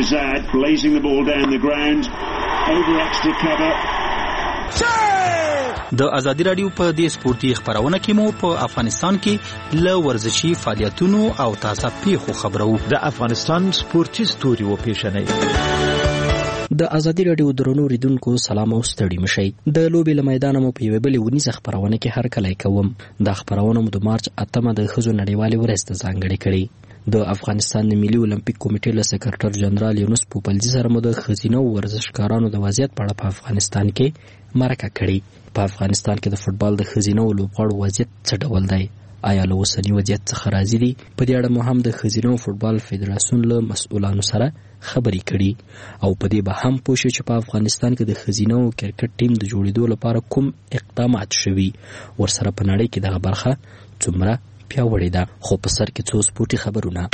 د ازادي رادیو په دې سپورتي خبرونه کې مو په افغانستان کې له ورزشي فعالیتونو او تازه پیښو خبرو د افغانستان سپورتي ستوري و پیښنې د ازادي رادیو درنو ریدونکو سلام او ستړي مشي د لوبې له میدان مو په یوه بلې ونیزه خبرونه کې هر کله کوم د خبرونه مو د مارچ 8 د خزو نړیوالې ورځ ته ځانګړې کړې د افغانستان د ملي اولمپیک کمیټې له سکرټر جنرال یونس پوپلزي سره مو د ښځینو ورزشکارانو د وضعیت په اړه په افغانستان کې مرکه کړې. په افغانستان کې د فوټبال د ښځینو لوبغاړو وضعیت څه ډول دی؟ آیا له اوسني وضعیت څخه راضي دي؟ په دې اړه مو هم د ښځینو فوټبال فدراسیون له مسؤلانو سره خبرې کړي او په دې به هم پوه شو چې په افغانستان کې د ښځینو کرکټ ټیم د جوړېدو لپاره کوم اقدامات شوي، ورسره په نړۍ کې دغه برخه څومره پیاوړې ده. خو په سر کې څو سپورټي خبرونه.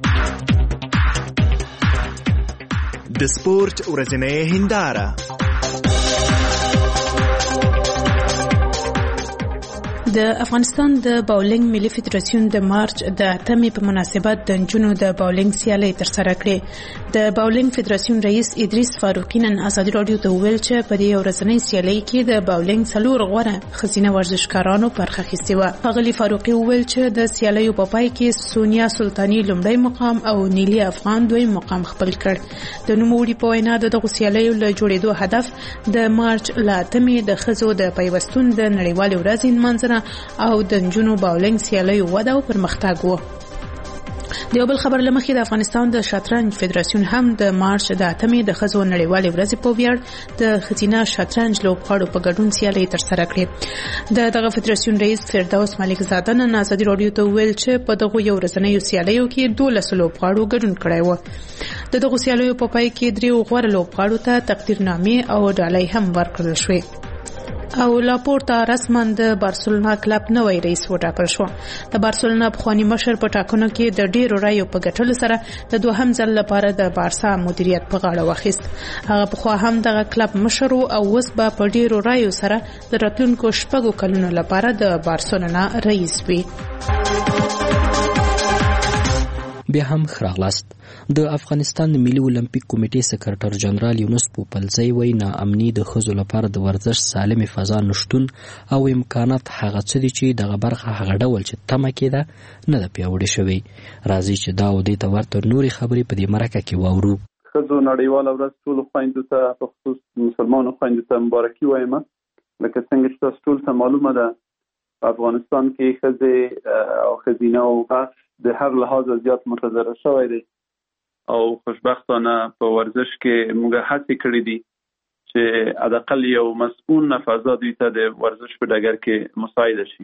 د سپورټ ورځنۍ هنداره. د افغانستان د باولینګ ملي فدراسیون د مارچ د 8 په مناسبت د نجونو د باولینګ سیالۍ ترسره کړې. د باولینګ فدراسیون رئیس ادریس فاروقی نن ازادي راډیو ته وویل چې په دې ورځنۍ سیالۍ کې د باولینګ 4 غوره ښځینه ورزشکارانو برخه اخیستې وه. ښاغلي فاروقی وویل چې د سیالیو په پای کې سونیا سلطاني لومړی مقام او نیلی افغان دویم مقام خپل کړ. د نوموړي په وینا دغه سیالیو له جوړېدو هدف د مارچ له 8 د ښځو د پیوستون د نړیوالې ورځې نمانځنه او د نجونو باولینګ سیالیو وده او پرمختګ و. د یو بل خبر لمخې د افغانستان د شطرنج فدراسیون هم د مارچ د 8 د ښځو نړیوالې ورځې په ویاړ د ښځینه شطرنج لوبغاړو په ګډون سیالۍ ترسره کړې. دغه فدراسیون رئیس فردوس ملک زاده نن ازادي راډیو ته وویل چې په دغه یو ورځنیو سیالیو کې 12 لوبغاړو ګډون کړی و. د دغه سیالیو په پای کې 3 غوره لوبغاړو ته تقدیرنامې او ډالۍ هم ورکړل شوې. او لاپورتا رسما د بارسلونا کلب نوی رئیس وټاکل شو. د بارسلونا پخوانی مشر په ټاکنو کې د ډیرو رایو په ګټلو سره د دوهم ځل لپاره د بارسا مدیریت په غاړه واخیست. هغه پخوا هم دغه کلب مشر او اوس به په ډیرو رایو سره د راتلونکو 6 کلونو لپاره د بارسلونا رئیس وي. بیا هم خراغلاست. د افغانستان د ملي اولمپیک کمیټې سکرټر جنرال یونس پوپلزی وایي ناامني د ښځو لپاره د ورزش سالمې فضا نشتون او امکانات هغه څه دي چې دغه برخه هغه ډول چې تمه کېده نه ده پیاوړې شوې. راځي چې دا او دې ته ورته نورې خبرې په دې مرکه کې واورو. ښځو نړیواله ورځ ټولو خویندو ته په خصوص مسلمانو خویندو ته مبارکي وایم. لکه څنګه چې تاسو ټول ته معلومه ده په افغانستان کې ښځې او ښځینه او بخش د هر لحاظ زیات متضرر شوی دی او خوشبختانه په ورزش کې موږ هڅې کړې دي چې حداقل یو مسؤل فضا دوی ته د ورزش په ډګر کې مساعده شي.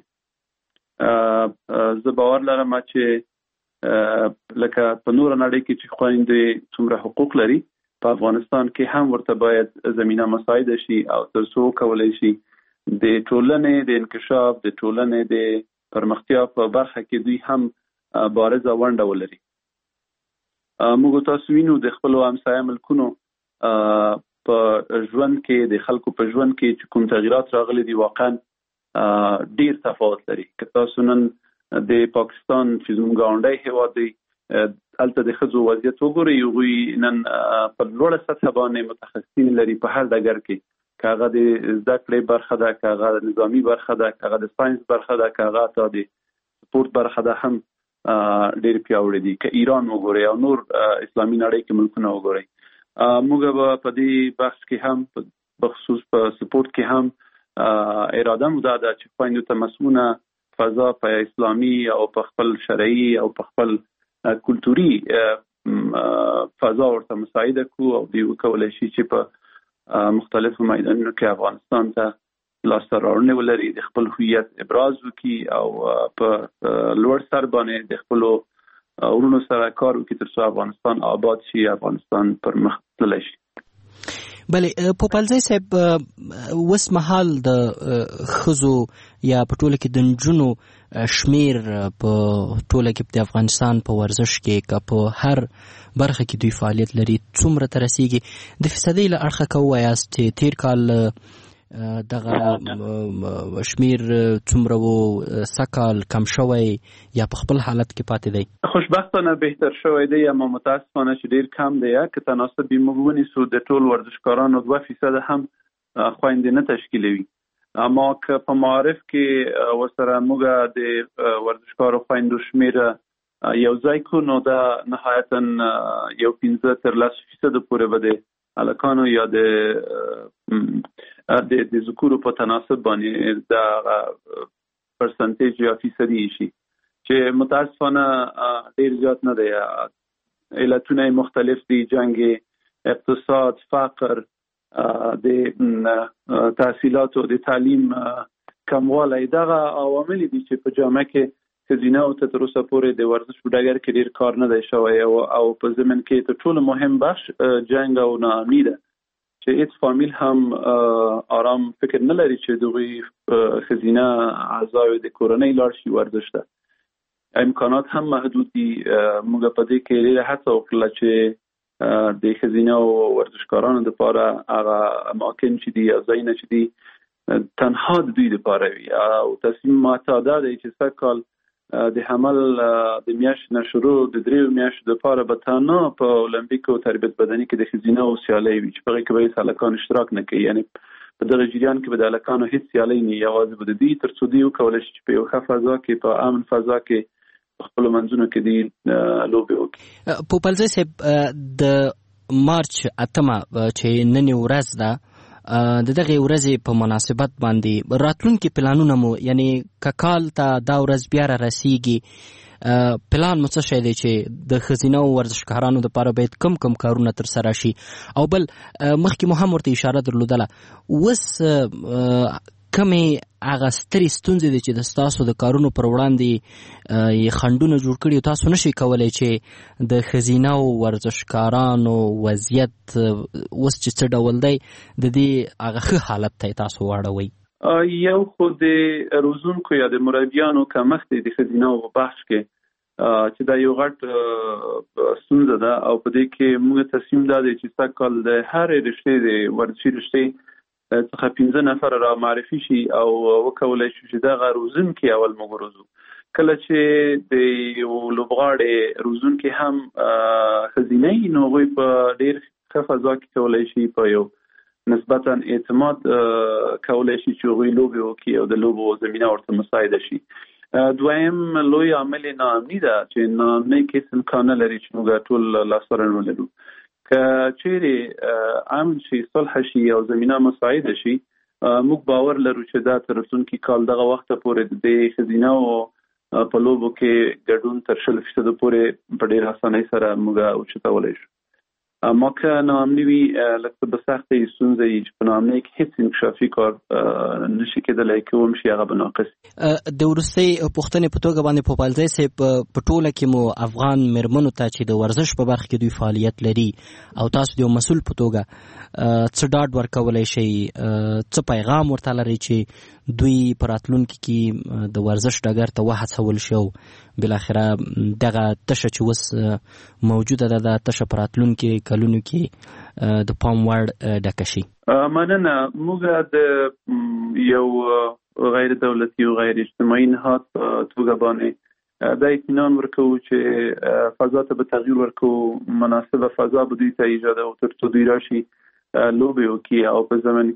زه باور لرم چې لکه په نور نړۍ کې چې خویندې څومره حقوق لري په افغانستان کې هم ورته باید زمينه مساعده شي او ترڅو کولای شي د ټولنې د انکشاف د ټولنې د پرمختیا په برخه کې دوی هم بارزه ونډه ولري. موږ تاسو وینو د خپل همسایه ملکونو په ژوند کې د خلکو په ژوند کې چې کوم تغیرات راغلي دي واقعا ډیر تفاوت لري. که تاسو نن د پاکستان چې زموږ ګاونډی هیواد دی هلته د ښځو وضعیت وګورئ، هغوی نن په لوړه سطحه باندې متخصصین لري په هر ډګر کې، که هغه د زده کړې برخه ده، که هغه د نظامي برخه ده، که هغه د ساینس برخه ده، که هغه حتی د سپورت برخه ده هم ډېر پیاوړي دي. که ایران وګورئ او نور اسلامي نړۍ کې ملکونه وګورئ. موږ به په دې بحث کې هم بخصوص په سپورت کې هم اراده مو دا ده چې خویندو ته مسؤونه فضا په اسلامي او په خپل شرعي او په خپل کلتوري فضا ورته مساعده کړو او دوی وکولی شي چې په مختلفو میدانونو کې افغانستان ته لاسته راوړنې ولري، د خپل هویت ابراز وکړي او په لوړ سر باندې د خپلو ورونو سره کار وکړي ترڅو افغانستان آباد شي، افغانستان پرمخ تللی شي. بلې پوپلزی صاحب، اوس مهال د ښځو یا په ټوله کې د نجونو شمیر په ټوله کې د افغانستان په ورزش کې که په هر برخه کې دوی فعالیت لري څومره ته رسیږي؟ د فیصدۍ له اړخه که ووایاست چې تیر کال دغه شمیر څومره و، سږکال کم شوی یا په خپل حالت کې پاتې دی؟ خوشبختانه بهتر شوی دی اما متاسفانه چې ډیر کم دی. که تناسب موږ ونیسو د ټول ورزشکارانو 2% هم خویندې نه تشکیلوي، اما که په معارف کې ورسره موږ د ورزشکارو خویندو شمیر یو ځای کو نو دا نهایتا یو 15 تر 10% پورې به د هلکانو یا د ذکورو په تناسب باندې دا پرسنټیج یا فیصدي شي چې متاسفانه ډیر زیات نه دی. علتونه مختلف دي، جنگ، اقتصاد، فقر، د تحصیلات او د تعلیم کموالی، دغه عوامل دي چې په جامعه کې ښځینه او تر اوسه پورې د ورزش په ډګر کې ډیر کار نه دی شوی او په ضمن کې تر ټولو مهم بخش جنگ او ناامني ده چې هیڅ فامیل هم آرام فکر نه لري چې دوی ښځینه اعضای د کورنۍ لاړ شي ورزش ته. امکانات هم محدود دي. موږ په دې کې ډېره هڅه وکړه چې د ښځینه او ورزشکارانو لپاره هغه اماکن چې دي او ځایونه چې دي تنها د دوی لپاره وي او تصمیم ما ته دا دی چې سږ کال د حمل د میاشتې نه شروع د 3 میاشتو لپاره به تنها په اولمپیک او تربیت بدني کې د ښځینه او سیالۍ وي چې په هغې کې به هېڅ هلکان اشتراک نه کوي. یعنی په دغه جریان کې به د هلکانو هېڅ سیالۍ نه، یوازې به د دوی تر څو دوی وکولی شي چې په یو ښه فضا کې، په امن فضا کې خپل منځونو کې دي لوبې وکړي. پوپلزی صاحب، د مارچ 8 چې نن ورځ ده، د دغه ورځې په مناسبت باندې راتلونکي پلانونه مو، یعنی کال ته دا ورځ بیا را رسیږي، پلان مو څه شی دی چې د ښځینه او ورزشکارانو لپاره باید کم کارونه ترسره شي؟ او بل مخکې مو هم ورته اشاره درلودله، اوس کمې هغه سترې ستونزې دي چې د ستاسو د کارونو پر وړاندې یې خنډونه جوړ کړي او تاسو نشئ کولی چې د ښځینه او ورزشکارانو وضعیت اوس چې څه ډول دی د دې هغه ښه حالت ته تاسو واړوئ؟ یو خو د روزونکو یا د مربیانو کمښت دی د ښځینه په بحث کې چې دا یو غټ ستونزه ده او په دې کې موږ تصمیم دا دی چې سږ کال د هرې رشتې د ورزشي رشتې څخه 15 نفر را معرفي شي او وکولای شي چې دغه روزونکي اول موږ روزو. کله چې د یو لوبغاړي روزونکي هم ښځینه نو هغوی په ډېر ښه فضا کې کولی شي په یو نسبتا اعتماد کولی شي چې هغوی لوبې وکړي او د لوبو زمینه ورته مساعده شي. دویم لوی عامل ناامني ده چې ناامنۍ کې هېڅ امکان نه لري چې موږ ټول لاسته راوړنې ولرو. که چیرې امن شي، صلح شي او زمینه مساعده شي، موږ باور لرو چې دا تر راتلونکي کال دغه وخته پورې د ښځینه په لوبو کې ګډون تر 100% پورې په ډېر اسانۍ سره موږ اوچتولی شو. اما که ناامني وي لکه به سختې ستونزه وي چې په ناامنۍ کې هېڅ انکشافي کار نشي کېدلی، که هم شي هغه به ناقص. د وروستۍ پوښتنې په توګه باندې پوپلزی صاحب، په ټوله کې مو افغان مېرمنو ته چې د ورزش په برخه کې دوی فعالیت لري او تاسو د یو مسؤل په توګه څه ډاډ ورکولی شئ، څه پیغام ورته لرئ چې دوی په راتلونکي کې د ورزش ډګر ته وهڅول شي او بالاخره دغه تشه چې اوس موجوده ده دا تشه په راتلونکي کلونو کې د پام وړ ډکه شي؟ مننه. موږ د یو غیر دولتي او غیر اجتماعي نهاد په توګه باندې دا اطمینان ورکوو چې فضا ته به تغییر ورکوو، مناسبه فضا به دوی ته ایجادوو تر څو دوی راشي لوبې وکړي او په زمن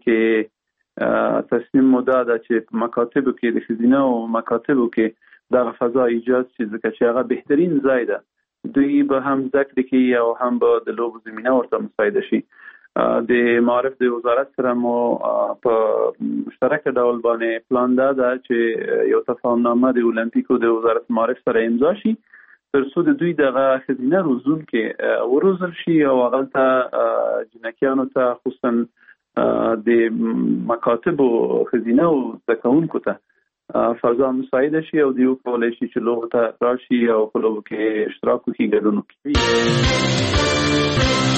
کې تصمیم مو دا ده چې په مکاتبو کې د ښځینه او مکاتبو کې دغه فضا ایجاد شي، ځکه چې هغه بهترین ځای ده. دوی به هم زده کړې کوي او هم به د لوبو زمینه ورته مساعده شي. د معارف د وزارت سره مو په مشترک ډول باندې پلان دا ده چې یو تفاهمنامه د اولمپیکو د وزارت معارف سره امضا شي تر څو د دوی دغه ښځینه روزونکي وروزل شي او هغلته جنکیانو ته خصوصا د مکاتبو ښځینه او زده کوونکو ته فضا مساعده شي او دوی وکولی شي چې لوبو ته راشي او په لوبو کې اشتراک وکړي، ګډون وکړي.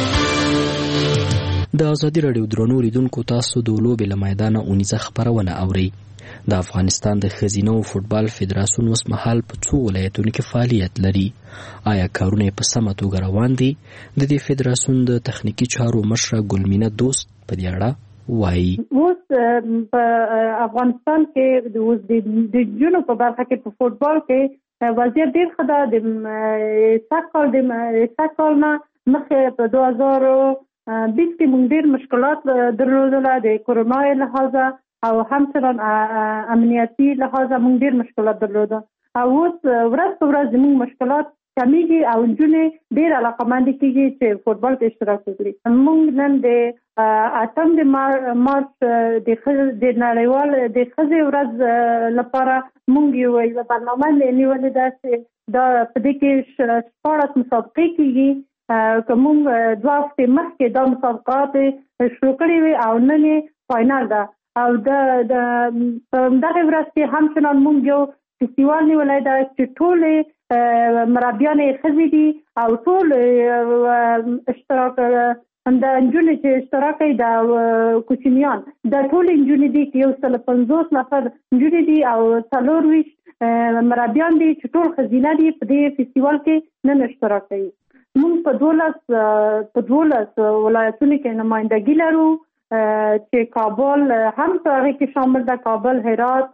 د ازادي راډیو درنو لیدونکو، تاسو د لوبې له میدانه اونیزه خبرونه اورئ. د افغانستان د ښځینه فوټبال فدراسیون اوس مهال په څو ولایتونو کې فعالیت لري. آیا کارونه په سمه توګه روان دي؟ د دې فدراسیون د تخنیکی چارو مشره ګلمینه دوست په دې اړه وایي. اوس په افغانستان کې د جنو په برخه کې په فوټبال کې وضعیت ډېر ښه ده. د سږ کال نه مخکې په 2020 کې موږ ډېر مشکلات درلودله د کرونا لحاظه او همچنان امنیتي لحاظه موږ ډېر مشکلات درلوده او اوس ورځ په ورځ زموږ مشکلات کمیږي او نجونې ډېر علاقمند کیږي چې فوټبال کې اشتراک وکړي. موږ نن د 8 مارچ د نړیوال د ښځې ورځ لپاره موږ یو برنامه نیولې ده چې دا په دې کې 14 مسابقې کیږي. کوم 2 هفته مخکې دا مسابقات شروع کړې وي او نن فائنل ده او د دغه ورځ کې همچنان موږ یو فستیوال نیولای ده چې ټول مربیان ښځې دي او ټول اشتراک د نجونې چې اشتراک کوي د کوچنیان د ټول نجونې دي چې 150 نفر نجونې دي او 24 مربیان دي چې ټول ښځینه دي په دې فستیوال کې نن اشتراک کوي. موږ په 12 ولایتونو کې نمائندګي لرو چې کابل هم په هغه کې شامل ده، کابل، هرات،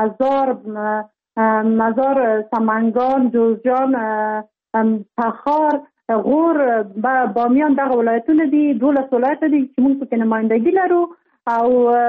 مزار، سمنگان، جوزجان، تخار، غور، بامیان دغه ولایتونه دي. 12 ولایت دي چې موږ په نمائندګي لرو او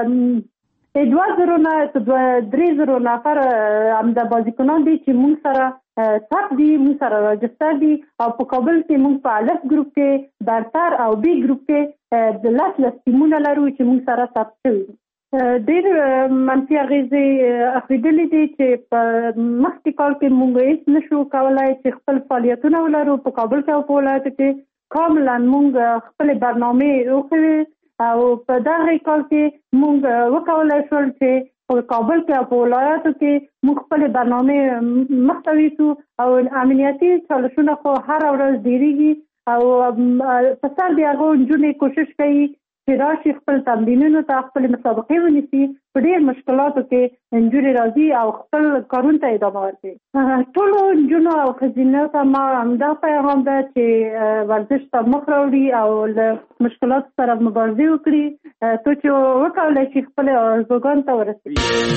2000 نفر هم د بازیکنان دي چې موږ سره ثبت دي، موږ سره راجستر دي او په کابل کې موږ په الف ګروپ کې، برتر او بی ګروپ کې د لاس ټیمونه لرو چې موږ سره ثبت شوي دي. ډېر منفي اغېزې اخیستلې دي چې په مخکې کال کې موږ هیڅ نشو کولای چې خپل فعالیتونه ولرو په کابل کې او په ولایتو کې. کاملا موږ خپل برنامې وکړې او په دغه کال کې موږ وکولای شول چې په کابل کې او په ولایتو کې موږ خپل برنامې مخته یوسو او امنیتي چالشونه خو هر ورځ ډېریږي او په سر د هغو نجونې کوشش کوي چې راشي خپل تمرینونو ته خپل مسابقې ونیسي. په ډېر مشکلاتو کې نجونې راځي او خپل کارونو ته ادامه ورکوي. ټولو نجونو او ښځینو ته ما همدا پیغام ده چې ورزش ته مخ راوړي او له مشکلاتو سره مبارزه وکړي څو چې وکولای شي خپل ارزوګانو ته ورسوي.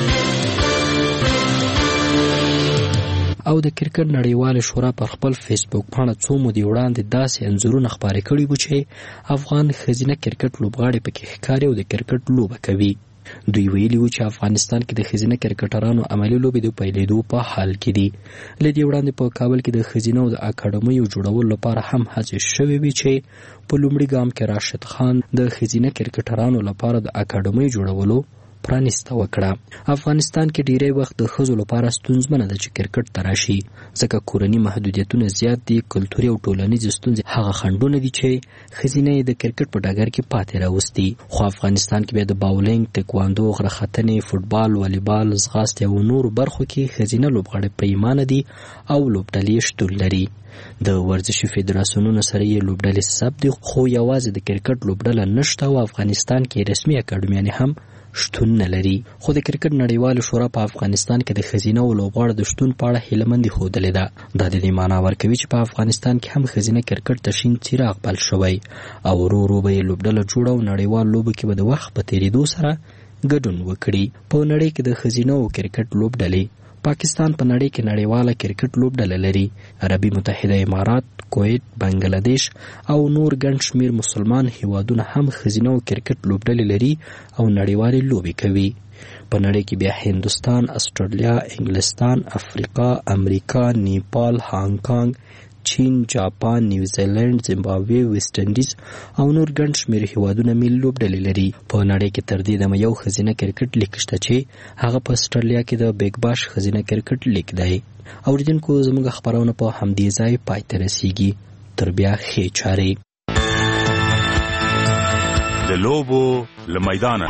او د کرکټ نړیواله شورا پر خپل فیسبوک باندې څو مودې وړاندې داسې انځورونه خپاره کړي وو چې افغان ښځینه کرکټ لوبغاړي پکې ښکاري او د کرکټ لوبه کوي. دوی ویلي وو چې افغانستان کې د ښځینه کرکټرانو عملي لوبې د پیلېدو په حال کې دي. له دې وړاندې په کابل کې د ښځینو د اکاډمیو جوړولو لپاره هم هڅې شوې وې چې په لومړي ګام کې راشد خان د ښځینه کرکټرانو لپاره د اکاډمۍ جوړولو پرانیسته وکړه. افغانستان کې ډیری وخت د ښځو لپاره ستونزمنه ده چې کرکټ ته راشي ځکه کورني محدودیتونه زیات دي. کلتوري او ټولنیزې ستونزې هغه خنډونه دي چې ښځینه یې د کرکټ په ډګر کې پاتې راوستي. خو افغانستان کې بیا د باولینګ، تکواندو، غرختنې، فوټبال، والیبال، ځغاستې او نورو برخو کې ښځینه لوبغاړي پریمانه دي او لوبډلې شتون لري. د ورزشي فدراسیونونو سره یې لوبډلې ثبت دي خو یوازې د کرکټ لوبډله نشته او افغانستان کې رسمي اکاډمیانې هم شتون نه لري. خو د کرکټ نړیواله شورا په افغانستان کې د ښځینه لوبغاړو د شتون په اړه هیلهمندي ښودلې ده. دا د دې معنا ورکوي چې په افغانستان کې هم ښځینه کرکټ ته شین څراغ بل شوی او ورو ورو به یې لوبډله جوړه او نړیوال لوبو کې به د وخت په تېرېدو سره ګډون وکړي. په نړۍ کې د ښځینو کرکټ لوبډلې پاکستان په نړۍ کې نړیواله کرکټ لوبډله لري. عربي متحده امارات، کویت، بنگلاديش او نور ګڼ شمېر مسلمان هیوادونه هم ښځینو کرکټ لوبډلې لري او نړیوالې لوبې کوي. په نړۍ کې بیا هندوستان، استرالیا، انګلستان، افریقا، امریکا، نیپال، هانګ کانګ، چین، جاپان، نیوزیلند، زیمبابوې، ویسټ انډیز او نور ګڼ شمېر هیوادونه ملي لوبډلې لري. په نړۍ کې تر دې دمه یو ښځینه کرکټ لیګ شته چې هغه په اسټرالیا کې د بیګ باش ښځینه کرکټ لیګ دی. اوریدونکو زموږ خبرونه په همدې ځای پای ته رسیږي. تر بیا ښې چارې. د لوبو له میدانه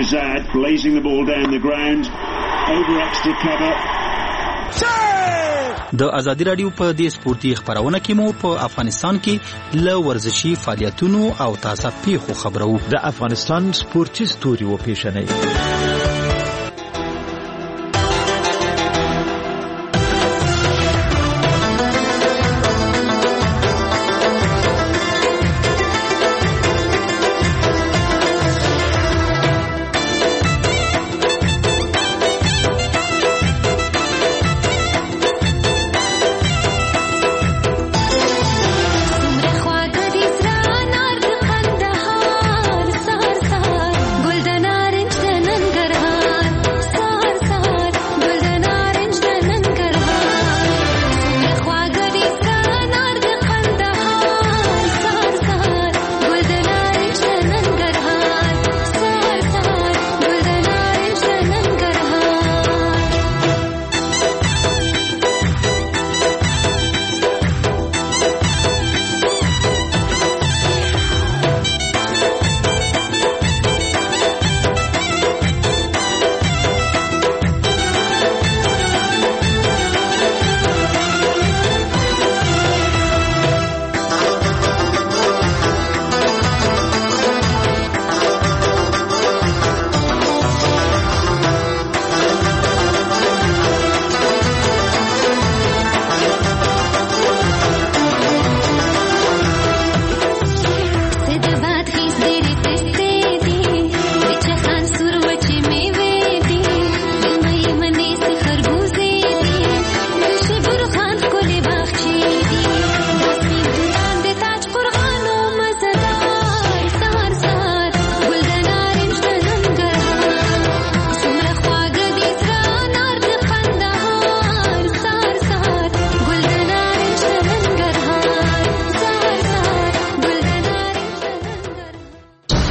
د ازادي رادیو په دې سپورتي خبرونه کې مو په افغانستان کې له ورزشي فعالیتونو او تازه پیښو خبرو. د افغانستان سپورتي ستوري و پیژنئ.